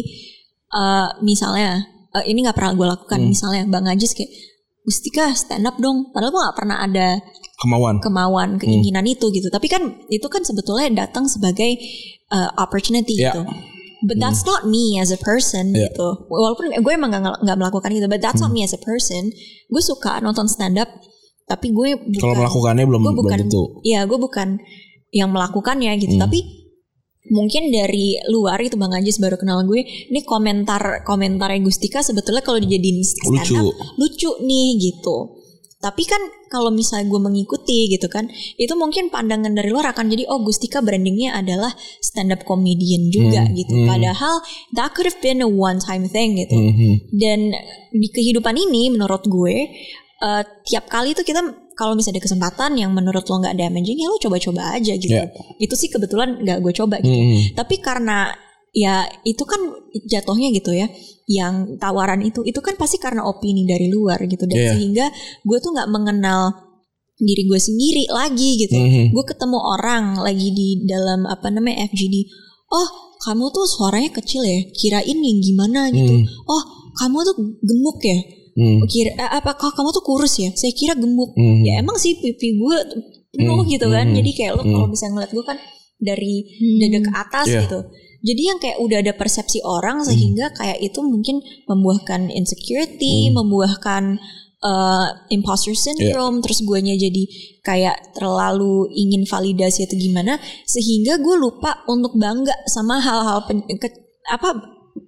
uh, misalnya uh, ini nggak pernah gue lakukan. Hmm. Misalnya Bang Ajis kayak, Gustika stand up dong, padahal gue nggak pernah ada kemauan kemauan keinginan hmm. itu gitu. Tapi kan itu kan sebetulnya datang sebagai uh, opportunity yeah. gitu. But that's hmm. not me as a person yeah. gitu. Walaupun gue emang gak, gak melakukan itu, but that's hmm. not me as a person. Gue suka nonton stand up, tapi gue bukan, kalau melakukannya belum, gue bukan, belum tentu. Iya, gue bukan yang melakukannya gitu. Hmm. Tapi mungkin dari luar itu Bang Ajis baru kenal gue. Ini komentar komentarnya Gustika sebetulnya kalau dijadiin stand up lucu, lucu nih gitu. Tapi kan kalau misalnya gue mengikuti gitu kan, itu mungkin pandangan dari luar akan jadi, oh Gustika brandingnya adalah stand up comedian juga hmm, gitu. Hmm. Padahal that could have been a one time thing gitu. Hmm. Dan di kehidupan ini menurut gue uh, tiap kali itu kita kalau misalnya ada kesempatan yang menurut lo nggak damaging, ya lo coba-coba aja gitu. Yeah. Itu sih kebetulan nggak gue coba gitu. Hmm. Tapi karena ya itu kan jatuhnya gitu ya, yang tawaran itu itu kan pasti karena opini dari luar gitu, dan yeah. sehingga gue tuh nggak mengenal diri gue sendiri lagi gitu. Mm-hmm. Gue ketemu orang lagi di dalam apa namanya F G D, oh kamu tuh suaranya kecil ya, kirain yang gimana gitu. Mm. Oh kamu tuh gemuk ya, mm. kira eh, apa kamu tuh kurus ya, saya kira gemuk. Mm. Ya emang sih pipi gue penuh mm. gitu kan. Mm. Jadi kayak lo mm. kalau bisa ngeliat gue kan dari mm. dada ke atas yeah. gitu. Jadi yang kayak udah ada persepsi orang sehingga hmm. kayak itu mungkin membuahkan insecurity, hmm. membuahkan uh, imposter syndrome, yeah. terus guanya jadi kayak terlalu ingin validasi atau gimana, sehingga gue lupa untuk bangga sama hal-hal pen, ke, apa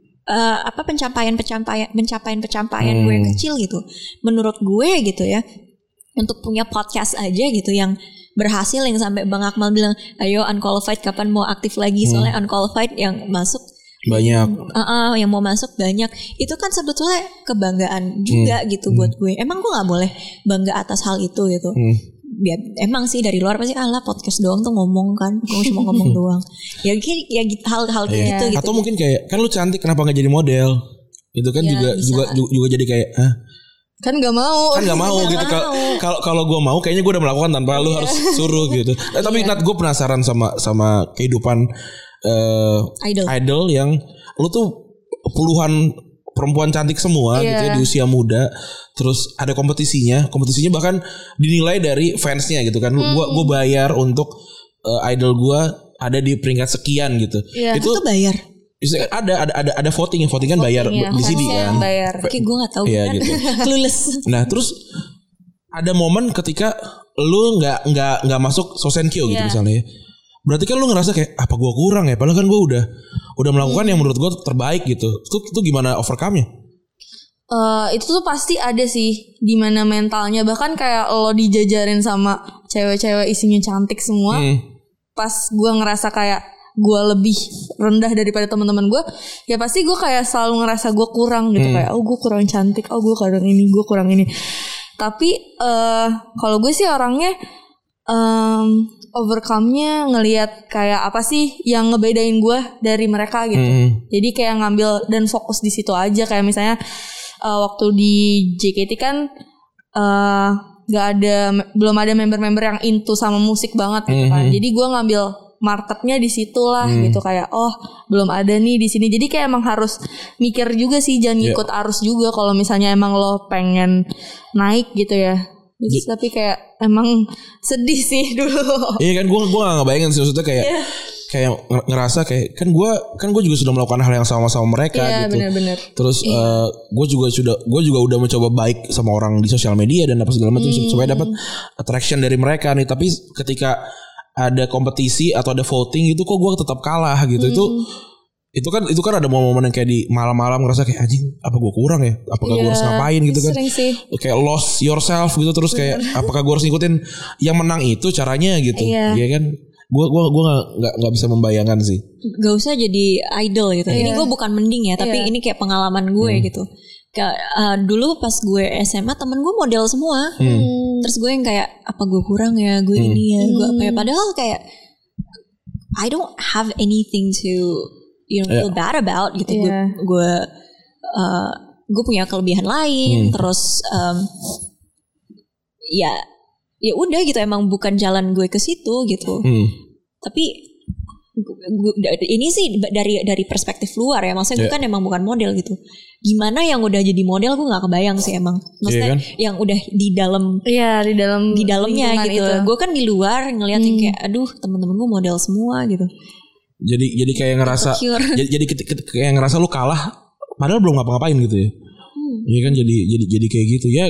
uh, apa pencapaian-pencapaian pencapaian-pencapaian hmm. gue yang kecil gitu. Menurut gue gitu ya, untuk punya podcast aja gitu yang berhasil, yang sampai Bang Akmal bilang ayo unqualified kapan mau aktif lagi, soalnya hmm. unqualified yang masuk banyak, uh, uh, yang mau masuk banyak, itu kan sebetulnya kebanggaan juga hmm. gitu hmm. buat gue. Emang gue nggak boleh bangga atas hal itu gitu. Hmm. Ya, emang sih dari luar pasti alah podcast doang tuh ngomong kan, gue cuma ngomong doang. Ya kayak ya hal-hal kayak yeah. gitu gitu. Atau mungkin kayak kan lu cantik kenapa nggak jadi model? Itu kan ya, juga juga juga, juga jadi kayak ah kan nggak mau kan nggak mau gitu. Kalau kalau gue mau kayaknya gue udah melakukan tanpa lu harus suruh gitu. Eh, tapi yeah. Nat, gue penasaran sama sama kehidupan uh, idol. idol yang lu tuh puluhan perempuan cantik semua yeah. gitu ya, di usia muda, terus ada kompetisinya kompetisinya bahkan dinilai dari fansnya gitu kan. Mm. Gue gue bayar untuk uh, idol gue ada di peringkat sekian gitu. Yeah. Itu, itu bayar. Ada ada ada ada voting, yang voting kan bayar ya, di sini kan. Bayar. Oke, gue nggak tahu ya, kan. Gitu. Clueless. Nah terus ada momen ketika lu nggak nggak nggak masuk Sosenkyo gitu yeah. misalnya. Berarti kan lu ngerasa kayak apa gue kurang ya? Padahal kan gue udah udah melakukan hmm. yang menurut gue terbaik gitu. Itu itu gimana overcome-nya? Uh, itu tuh pasti ada sih di mana mentalnya, bahkan kayak lo dijajarin sama cewek-cewek isinya cantik semua. Hmm. Pas gue ngerasa kayak gue lebih rendah daripada teman-teman gue, ya pasti gue kayak selalu ngerasa gue kurang gitu. Hmm. Kayak oh gue kurang cantik, oh gue kurang ini, gue kurang ini. Tapi uh, kalau gue sih orangnya um, overcome-nya ngelihat kayak apa sih yang ngebedain gue dari mereka gitu. Hmm. Jadi kayak ngambil dan fokus di situ aja. Kayak misalnya uh, waktu di J K T kan uh, gak ada, belum ada member-member yang into sama musik banget gitu kan. Hmm. Jadi gue ngambil marketnya di situlah hmm. gitu, kayak oh belum ada nih di sini. Jadi kayak emang harus mikir juga sih, jangan yeah. ikut arus juga kalau misalnya emang lo pengen naik gitu ya. Terus, yeah. tapi kayak emang sedih sih dulu. Iya kan, gue gue gak ngebayangin sih, maksudnya kayak yeah. kayak ngerasa kayak kan gue kan gue juga sudah melakukan hal yang sama-sama mereka yeah, gitu. Bener-bener. Terus yeah. uh, gue juga sudah gue juga udah mencoba baik sama orang di sosial media dan apa segala macam hmm. supaya dapat attraction dari mereka nih. Tapi ketika ada kompetisi atau ada voting gitu kok gue tetap kalah gitu. Hmm. Itu itu kan itu kan ada momen-momen yang kayak di malam-malam ngerasa kayak anjing apa gue kurang ya? Apakah yeah, gue harus ngapain gitu kan? Kayak lost yourself gitu terus kayak apakah gue harus ngikutin yang menang itu caranya gitu. Iya yeah. kan? Gue gue gue nggak nggak bisa membayangkan sih. Gak usah jadi idol gitu. Yeah. Ini gue bukan mending ya, tapi yeah. ini kayak pengalaman gue hmm. gitu. Kayak uh, dulu pas gue S M A temen gue model semua. Hmm. Terus gue yang kayak apa gue kurang ya, gue hmm. ini ya, gue apa ya. Padahal kayak I don't have anything to you know feel yeah. bad about gitu. Yeah. Gue gue uh, gue punya kelebihan lain. Hmm. Terus um, ya ya udah gitu emang bukan jalan gue ke situ gitu. Hmm. Tapi gue, ini sih dari dari perspektif luar ya, maksudnya yeah. gue kan emang bukan model gitu. Gimana yang udah jadi model gue nggak kebayang sih emang. Maksudnya yeah, kan? Yang udah di dalam yeah, di dalam di dalamnya gitu. Gue kan di luar ngeliat hmm. yang kayak aduh temen-temen gue model semua gitu. Jadi jadi kayak ngerasa jadi, jadi kayak ngerasa lu kalah padahal belum ngapa-ngapain gitu ya. Hmm. Iya kan jadi jadi jadi kayak gitu ya.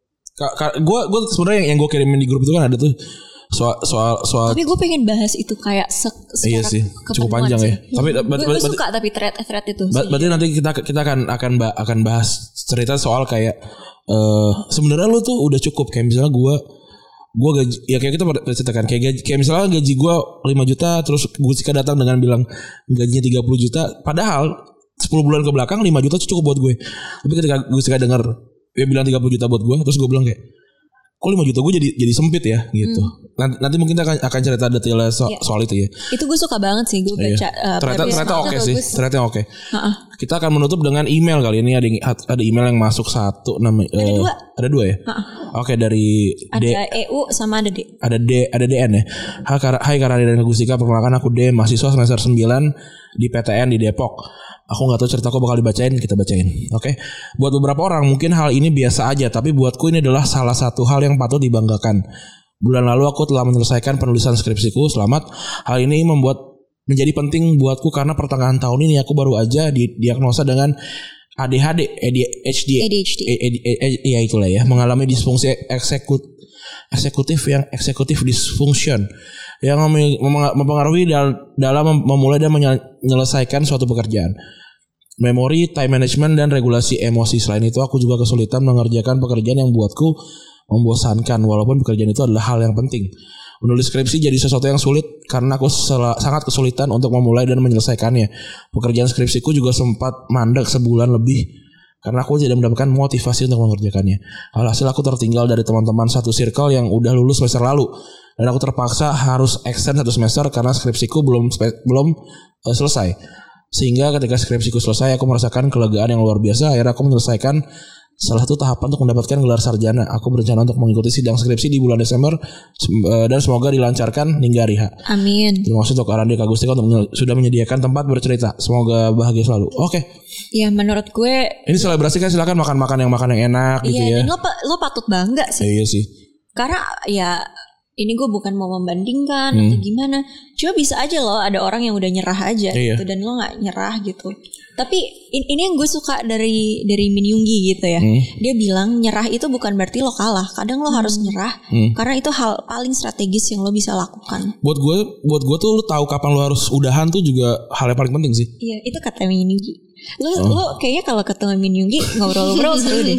Gue gue sebenarnya yang, yang gue kirimin di grup itu kan ada tuh soal soal soal. Tapi gue pengen bahas itu kayak se iya sih cukup panjang sih. Ya. Tapi gue suka tapi thread thread itu. Ba- berarti nanti kita kita akan akan akan bahas cerita soal kayak uh, sebenarnya lu tuh udah cukup kayak misalnya gue gue gaji ya kayak kita ceritakan kayak gaji kayak misalnya gaji gue lima juta terus Gusika datang dengan bilang gajinya tiga puluh juta padahal sepuluh bulan ke belakang lima juta cukup buat gue. Tapi ketika Gusika dengar dia bilang tiga puluh juta buat gue, terus gue bilang kayak kok lima juta gue jadi jadi sempit ya gitu. Hmm. Nanti, nanti mungkin kita akan akan cerita detailnya so, yeah. soal itu ya. Itu gue suka banget sih gue baca. Uh, ternyata ternyata oke okay sih, ternyata oke. Okay. Uh-uh. Kita akan menutup dengan email kali ini ada ada email yang masuk satu namanya. Ada uh, dua. Ada dua ya. Uh-uh. Oke okay, dari ada D, E U sama ada D. Ada D ada D N ya. Hai Kar- Hai Karani dan Gusika, perkenalkan aku D, mahasiswa semester sembilan di P T N di Depok. Aku gak tahu ceritaku bakal dibacain, kita bacain. Oke. Okay? Buat beberapa orang mungkin hal ini biasa aja, tapi buatku ini adalah salah satu hal yang patut dibanggakan. Bulan lalu aku telah menyelesaikan penulisan skripsiku. Selamat. Hal ini membuat menjadi penting buatku karena pertengahan tahun ini aku baru aja didiagnosa dengan A D H D, A D H D, A D H D. Ya itulah ya, mengalami disfungsi eksekut eksekutif yang eksekutif dysfunction yang mempengaruhi dalam memulai dan menyelesaikan suatu pekerjaan. Memori, time management, dan regulasi emosi. Selain itu aku juga kesulitan mengerjakan pekerjaan yang buatku membosankan walaupun pekerjaan itu adalah hal yang penting. Menulis skripsi jadi sesuatu yang sulit karena aku sel- sangat kesulitan untuk memulai dan menyelesaikannya. Pekerjaan skripsiku juga sempat mandek sebulan lebih karena aku tidak mendapatkan motivasi untuk mengerjakannya. Alhasil aku tertinggal dari teman-teman satu circle yang udah lulus semester lalu. Dan aku terpaksa harus extend satu semester karena skripsiku belum spe- belum uh, selesai. Sehingga ketika skripsiku selesai aku merasakan kelegaan yang luar biasa. Akhirnya aku menyelesaikan salah satu tahapan untuk mendapatkan gelar sarjana. Aku berencana untuk mengikuti sidang skripsi di bulan Desember uh, dan semoga dilancarkan hingga hari H. Amin. Terima kasih untuk Arandi Kak Gustika untuk menye- sudah menyediakan tempat bercerita. Semoga bahagia selalu. Oke. Okay. Ya menurut gue ini selebrasi kan, silakan makan-makan yang makan yang enak iya, gitu ya. Iya, lo, lo patut bangga sih. Eh, iya sih. Karena ya ini gue bukan mau membandingkan hmm. atau gimana. Cuma bisa aja loh ada orang yang udah nyerah aja iya. gitu dan lo nggak nyerah gitu. Tapi ini yang gue suka dari dari Min Yoongi gitu ya. Hmm. Dia bilang nyerah itu bukan berarti lo kalah. Kadang lo hmm. harus nyerah hmm. karena itu hal paling strategis yang lo bisa lakukan. Buat gue, buat gue tuh lo tahu kapan lo harus udahan tuh juga hal yang paling penting sih. Iya, itu kata Min Yoongi. Lo, oh. lo kayaknya kalau ketemu Min Yoongi ngobrol-ngobrol seru deh.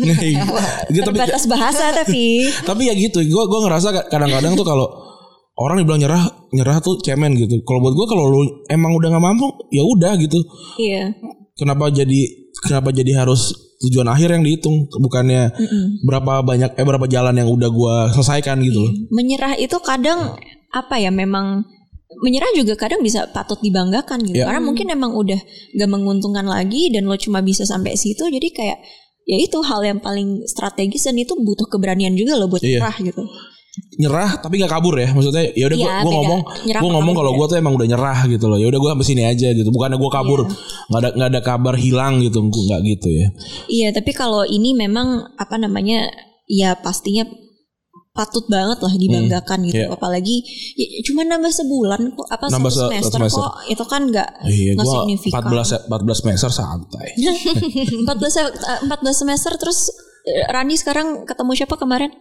Terbatas bahasa tapi. Tapi ya gitu. Gue gue ngerasa kadang-kadang tuh kalau orang dibilang nyerah, nyerah tuh cemen gitu. Kalau buat gue kalau lo emang udah nggak mampu, ya udah gitu. Iya. Kenapa jadi kenapa jadi harus tujuan akhir yang dihitung, bukannya Mm-mm. berapa banyak eh berapa jalan yang udah gue selesaikan gitu loh. Menyerah itu kadang apa ya memang menyerah juga kadang bisa patut dibanggakan gitu. Yeah. Karena mungkin emang udah gak menguntungkan lagi dan lo cuma bisa sampai situ. Jadi kayak ya itu hal yang paling strategis dan itu butuh keberanian juga lo buat yeah. nyerah gitu. Nyerah tapi gak kabur ya, maksudnya ya udah ya, gue ngomong gue ngomong kalau gue tuh emang udah nyerah gitu loh. Ya udah gue sampai sini aja gitu, bukannya gue kabur nggak ya. ada nggak ada kabar hilang gitu, nggak gitu ya. Iya, tapi kalau ini memang apa namanya ya pastinya patut banget lah dibanggakan hmm, gitu iya. Apalagi ya, cuma nambah sebulan kok apa nambah satu semester, semester kok itu kan nggak iya, nggak signifikan. empat belas semester santai. empat belas semester terus Rani sekarang ketemu siapa kemarin?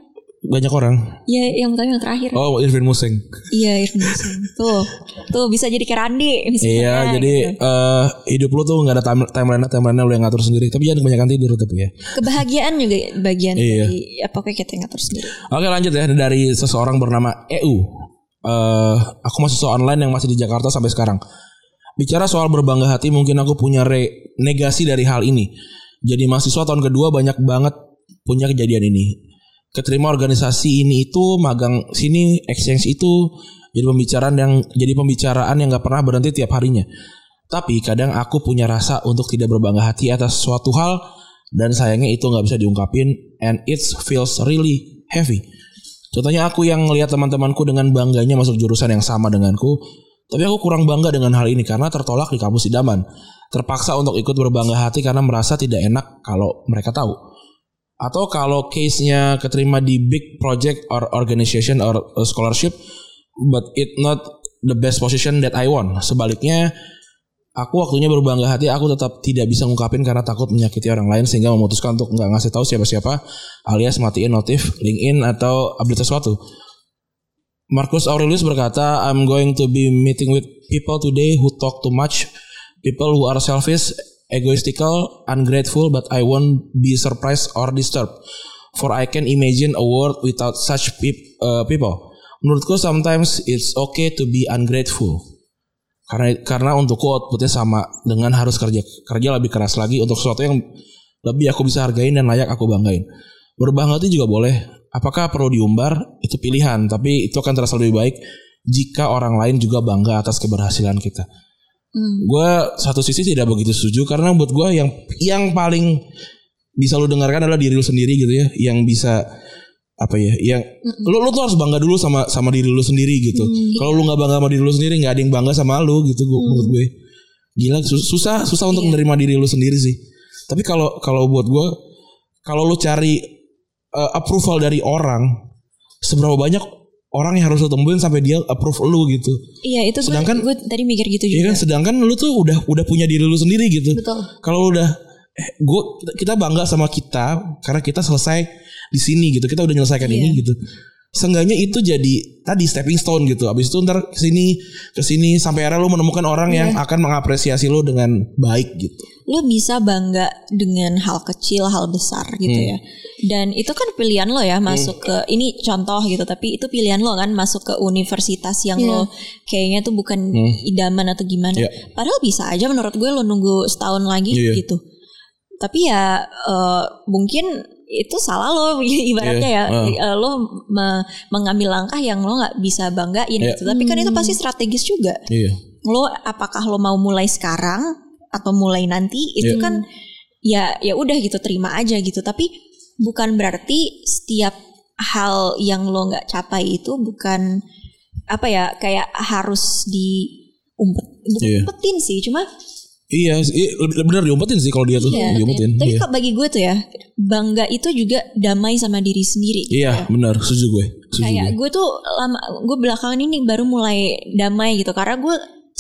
banyak orang. Iya, yang pertama yang terakhir. Oh, Irvin Museng. Iya, Irvin Museng. Tuh, tuh bisa jadi kayak Randi. Iya, jadi gitu. uh, hidup lu tuh nggak ada time timeline timeline lu yang ngatur sendiri. Tapi jangan kebanyakan tidur tapi ya. Kebahagiaan juga bagian iya. dari apa kayak kita yang ngatur sendiri. Oke, lanjut ya dari seseorang bernama E U. Uh, aku mahasiswa online yang masih di Jakarta sampai sekarang. Bicara soal berbangga hati, mungkin aku punya re- negasi dari hal ini. Jadi mahasiswa tahun kedua banyak banget punya kejadian ini. Keterima organisasi ini itu, magang sini, exchange itu, jadi pembicaraan yang jadi pembicaraan yang nggak pernah berhenti tiap harinya. Tapi kadang aku punya rasa untuk tidak berbangga hati atas suatu hal dan sayangnya itu nggak bisa diungkapin, and it feels really heavy. Contohnya aku yang ngelihat teman-temanku dengan bangganya masuk jurusan yang sama denganku, tapi aku kurang bangga dengan hal ini karena tertolak di kampus idaman. Terpaksa untuk ikut berbangga hati karena merasa tidak enak kalau mereka tahu. Atau kalau case-nya keterima di big project or organization or scholarship, but it not the best position that I want. Sebaliknya, aku waktunya berbangga hati, aku tetap tidak bisa ngungkapin karena takut menyakiti orang lain sehingga memutuskan untuk nggak ngasih tahu siapa-siapa, alias matiin notif LinkedIn atau update sesuatu. Marcus Aurelius berkata, I'm going to be meeting with people today who talk too much, people who are selfish, egoistical, ungrateful, but I won't be surprised or disturbed, for I can imagine a world without such pe- uh, people. Menurutku sometimes it's okay to be ungrateful, karena karena untukku outputnya sama dengan harus kerja kerja lebih keras lagi untuk sesuatu yang lebih aku bisa hargain dan layak aku banggain. Berbangga hati juga boleh. Apakah perlu diumbar? Itu pilihan, tapi itu akan terasa lebih baik jika orang lain juga bangga atas keberhasilan kita. Hmm. Gue satu sisi tidak begitu setuju karena buat gue yang yang paling bisa lu dengarkan adalah diri lu sendiri gitu ya, yang bisa apa ya, yang mm-mm. lu lu tuh harus bangga dulu sama sama diri lu sendiri gitu. Mm. Kalau lu nggak bangga sama diri lu sendiri, nggak ada yang bangga sama lu gitu. Gua, mm. Menurut gue gila susah susah untuk yeah. menerima diri lu sendiri sih. Tapi kalau kalau buat gue, kalau lu cari uh, approval dari orang, seberapa banyak orang yang harus lo temuin sampai dia approve lu gitu. Iya, itu sedangkan gue, gue tadi mikir gitu juga. Iya kan, sedangkan lu tuh udah udah punya diri lu sendiri gitu. Betul. Kalau udah eh, gue kita bangga sama kita karena kita selesai di sini gitu. Kita udah menyelesaikan iya. ini gitu. Seenggaknya itu jadi tadi stepping stone gitu. Abis itu ntar kesini kesini sampai akhirnya lu menemukan orang iya. yang akan mengapresiasi lu dengan baik gitu. Lu bisa bangga dengan hal kecil, hal besar gitu hmm. ya. Dan itu kan pilihan lo ya masuk hmm. ke ini contoh gitu, tapi itu pilihan lo kan masuk ke universitas yang yeah. lo kayaknya tuh bukan hmm. idaman atau gimana. Yeah. Padahal bisa aja menurut gue lo nunggu setahun lagi yeah. gitu. Tapi ya uh, mungkin itu salah lo ibaratnya yeah. ya. Uh. Lo me- mengambil langkah yang lo nggak bisa banggain yeah. gitu. Tapi kan itu pasti strategis juga. Yeah. Lo apakah lo mau mulai sekarang atau mulai nanti itu yeah. kan ya ya udah gitu, terima aja gitu. Tapi bukan berarti setiap hal yang lo nggak capai itu bukan apa ya kayak harus diumpet, iya. umpetin sih, cuma iya, lebih benar diumpetin sih kalau dia tuh iya, diumpetin. Tapi iya. kok bagi gue tuh ya bangga itu juga damai sama diri sendiri. Iya gitu. Benar, setuju gue. Setuju kayak gue. gue tuh lama, gue belakangan ini baru mulai damai gitu karena gue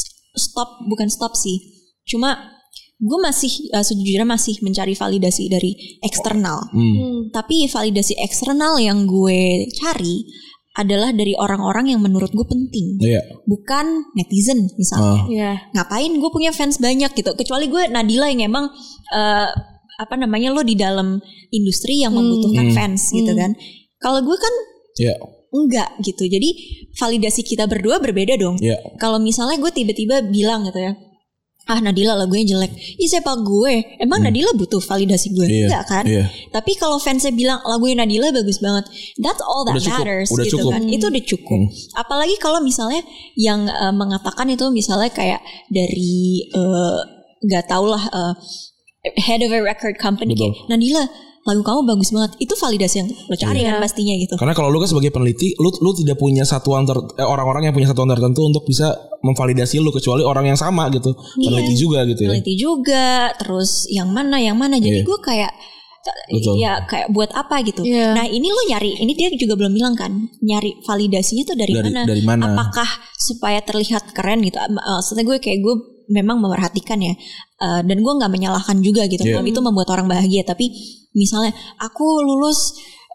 stop bukan stop sih, cuma gue masih uh, sejujurnya masih mencari validasi dari eksternal. Hmm. Tapi validasi eksternal yang gue cari adalah dari orang-orang yang menurut gue penting, yeah. bukan netizen misalnya. Uh. Yeah. Ngapain gue punya fans banyak gitu? Kecuali gue Nadila yang emang uh, apa namanya lo di dalam industri yang membutuhkan hmm. fans gitu kan. Kalau gue kan yeah. enggak gitu. Jadi validasi kita berdua berbeda dong. Yeah. Kalau misalnya gue tiba-tiba bilang gitu ya, ah Nadila lagunya jelek. Ih siapa gue? Emang hmm. Nadila butuh validasi gue? Iya, enggak kan? Iya. Tapi kalau fansnya bilang lagunya Nadila bagus banget, that's all that udah matters cukup, udah gitu cukup. kan. Itu udah cukup. Hmm. Apalagi kalau misalnya yang uh, mengatakan itu misalnya kayak dari uh, gak tau lah uh, head of a record company kayak, Nadila lagu kamu bagus banget. Itu validasi yang lo cari yeah. kan pastinya gitu. Karena kalau lu kan sebagai peneliti, lu lu tidak punya satuan ter, eh, orang-orang yang punya satuan tertentu untuk bisa memvalidasi lu, kecuali orang yang sama gitu. Yeah. Peneliti juga gitu ya. Peneliti juga, terus yang mana yang mana. Jadi yeah. gue kayak Betul. ya kayak buat apa gitu. Yeah. Nah, ini lo nyari, ini dia juga belum bilang kan, nyari validasinya tuh dari, dari mana? Dari mana? Apakah supaya terlihat keren gitu. Maksudnya gue kayak gue memang memerhatikan ya. Uh, dan gue nggak menyalahkan juga gitu. Yeah. Kalau itu membuat orang bahagia, tapi misalnya aku lulus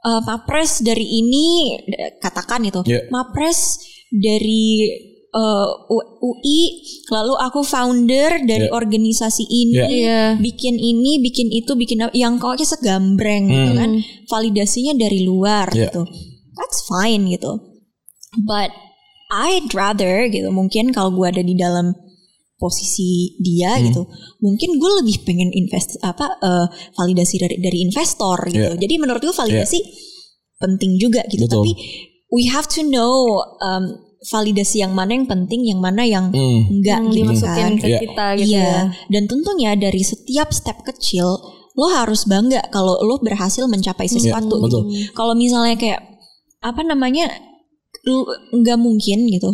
uh, Mapres dari ini katakan itu, yeah. Mapres dari uh, U I, lalu aku founder dari yeah. organisasi ini, yeah. Yeah. bikin ini, bikin itu, bikin yang kayaknya segambreng hmm. gitu kan, validasinya dari luar yeah. gitu, that's fine gitu. But I'd rather gitu, mungkin kalau gue ada di dalam posisi dia hmm. gitu, mungkin gue lebih pengen invest apa uh, validasi dari dari investor gitu. Yeah. Jadi menurut gue validasi yeah. penting juga gitu. Betul. Tapi we have to know um, validasi yang mana yang penting, yang mana yang hmm. enggak hmm, gitu dimasukin kan. ke yeah. kita gitu. Iya. Dan tentunya dari setiap step kecil lo harus bangga kalau lo berhasil mencapai sesuatu yeah, gitu. Kalau misalnya kayak apa namanya nggak mungkin gitu.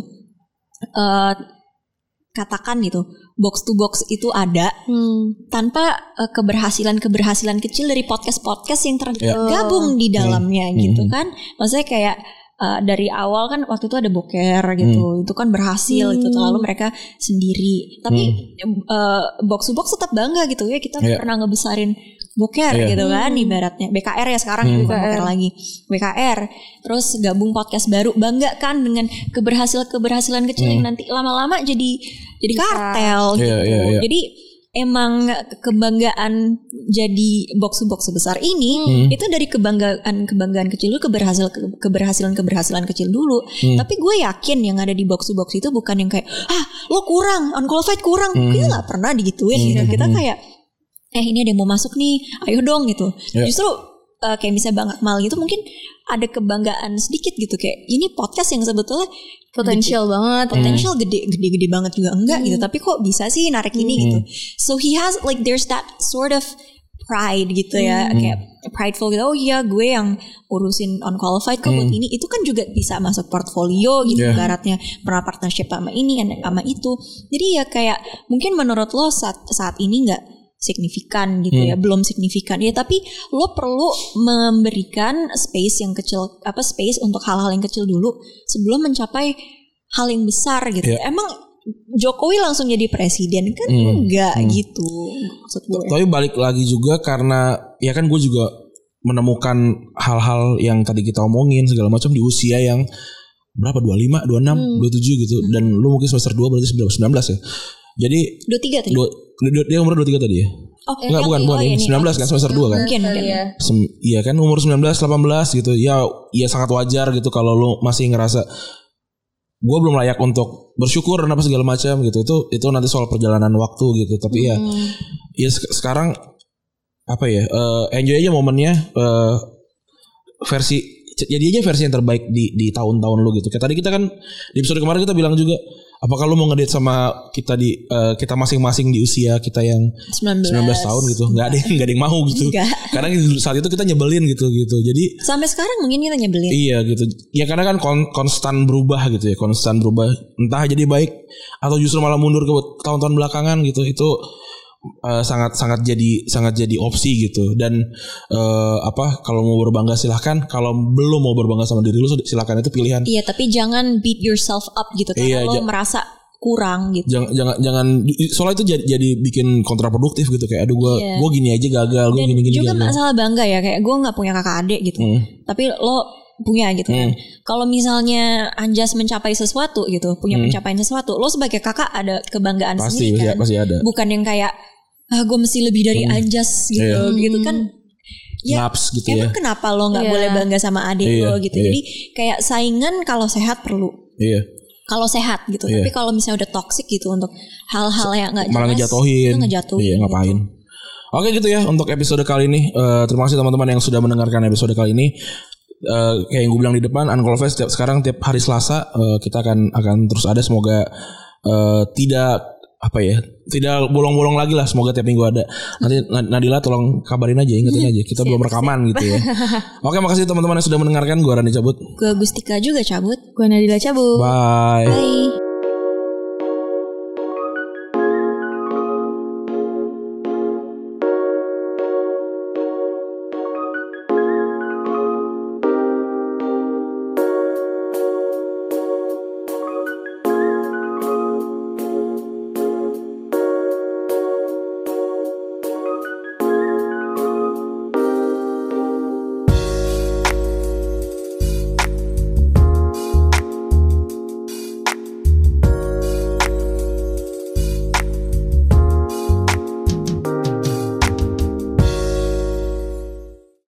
Uh, katakan gitu, box to box itu ada hmm. tanpa uh, keberhasilan-keberhasilan kecil dari podcast-podcast yang tergabung yeah. di dalamnya hmm. gitu kan. Maksudnya kayak uh, dari awal kan waktu itu ada boker gitu, hmm. itu kan berhasil hmm. itu lalu mereka sendiri. Tapi hmm. uh, box to box tetap bangga gitu ya, kita yeah. pernah ngebesarin boker yeah. gitu kan hmm. ibaratnya. B K R ya sekarang hmm. bukan boker lagi. B K R. Terus gabung podcast baru, bangga kan dengan keberhasilan-keberhasilan kecil hmm. yang nanti lama-lama jadi jadi kartel yeah. gitu. Yeah, yeah, yeah. Jadi emang kebanggaan jadi box-box sebesar ini hmm. itu dari kebanggaan-kebanggaan kecil dulu, keberhasilan keberhasilan-keberhasilan kecil dulu. Hmm. Tapi gue yakin yang ada di box-box itu bukan yang kayak ah lo kurang, unqualified kurang. Hmm. Kita nggak pernah digituin hmm. gitu. Kita kayak eh ini ada yang mau masuk nih, ayo dong gitu. Yeah. Justru uh, kayak misalnya Bang Akmal gitu mungkin ada kebanggaan sedikit gitu kayak ini podcast yang sebetulnya potensial banget, potensial hmm. gede gede-gede banget juga enggak hmm. gitu. Tapi kok bisa sih narik ini hmm. gitu. So he has like there's that sort of pride gitu ya, hmm. kayak prideful gitu. Oh iya gue yang urusin unqualified kok buat hmm. ini, itu kan juga bisa masuk portfolio gitu yeah. ibaratnya pernah partnership sama ini sama itu. Jadi ya kayak mungkin menurut lo saat saat ini nggak signifikan gitu hmm. ya, belum signifikan ya, tapi lo perlu memberikan space yang kecil, apa space untuk hal-hal yang kecil dulu sebelum mencapai hal yang besar gitu. Yeah. Emang Jokowi langsung jadi presiden kan hmm. enggak hmm. gitu maksud gue. Tapi balik lagi juga karena ya kan gue juga menemukan hal-hal yang tadi kita omongin segala macam di usia yang berapa dua puluh lima, dua puluh enam, hmm. dua puluh tujuh gitu hmm. dan lu mungkin semester dua berarti sembilan belas ya. Jadi dua puluh tiga tadi. Dua, dia umur dua puluh tiga tadi ya? Oh, enggak, bukan, bukan. Oh, sembilan belas kan semester dua kan? Mungkin, mungkin. Sem- iya kan umur sembilan belas, delapan belas gitu. Ya, ya sangat wajar gitu kalau lu masih ngerasa gue belum layak untuk bersyukur dan apa segala macam gitu. Itu itu nanti soal perjalanan waktu gitu. Tapi hmm. ya ya se- sekarang apa ya? Uh, enjoy aja momennya, uh, versi jadi aja versi yang terbaik di di tahun-tahun lu gitu. Kayak tadi kita kan di episode kemarin kita bilang juga, apakah lu mau ngedate sama kita di uh, kita masing-masing di usia kita yang sembilan belas tahun gitu? Enggak ada yang enggak ada yang mau gitu. Enggak. Karena saat itu kita nyebelin gitu gitu. Jadi sampai sekarang mungkin kita nyebelin. Iya gitu. Ya karena kan kon- konstan berubah gitu ya, konstan berubah. Entah jadi baik atau justru malah mundur ke tahun-tahun belakangan gitu. Itu Uh, sangat sangat jadi sangat jadi opsi gitu. Dan uh, apa kalau mau berbangga silahkan, kalau belum mau berbangga sama diri lu silahkan, itu pilihan. Iya, tapi jangan beat yourself up gitu karena iya, lo j- merasa kurang gitu. Jangan jangan jangan soalnya itu jadi, jadi bikin kontraproduktif gitu, kayak aduh gue yeah. gue gini aja gagal, gue gini gini juga gagal. Masalah bangga ya, kayak gue nggak punya kakak adik gitu, hmm. tapi lo punya gitu kan. Hmm. Kalau misalnya Anjas mencapai sesuatu gitu, punya hmm. pencapaian sesuatu, lo sebagai kakak ada kebanggaan pasti, sendiri kan. Pasti ada. Bukan yang kayak ah gue mesti lebih dari hmm. Anjas gitu, yeah. gitu kan. Ya, Naps gitu emang ya. kenapa lo nggak yeah. boleh bangga sama adik yeah. lo gitu? Yeah. Jadi kayak saingan kalau sehat perlu. Iya. Yeah. Kalau sehat gitu. Yeah. Tapi kalau misalnya udah toxic gitu untuk hal-hal yang nggak malah ngejatuhin. ngejatuhin. Iya, ngapain? Gitu. Oke gitu ya untuk episode kali ini. Uh, terima kasih teman-teman yang sudah mendengarkan episode kali ini. Uh, kayak yang gue bilang di depan, Unqualified setiap sekarang tiap hari Selasa uh, kita akan akan terus ada. Semoga uh, tidak apa ya, tidak bolong-bolong lagi lah, semoga tiap minggu ada. Nanti Nadila tolong kabarin aja, ingetin aja, kita siap, belum rekaman siap. gitu ya. Oke, makasih teman-teman yang sudah mendengarkan. Gue Rani cabut. Gue Gustika juga cabut. Gue Nadila cabut. Bye. Bye.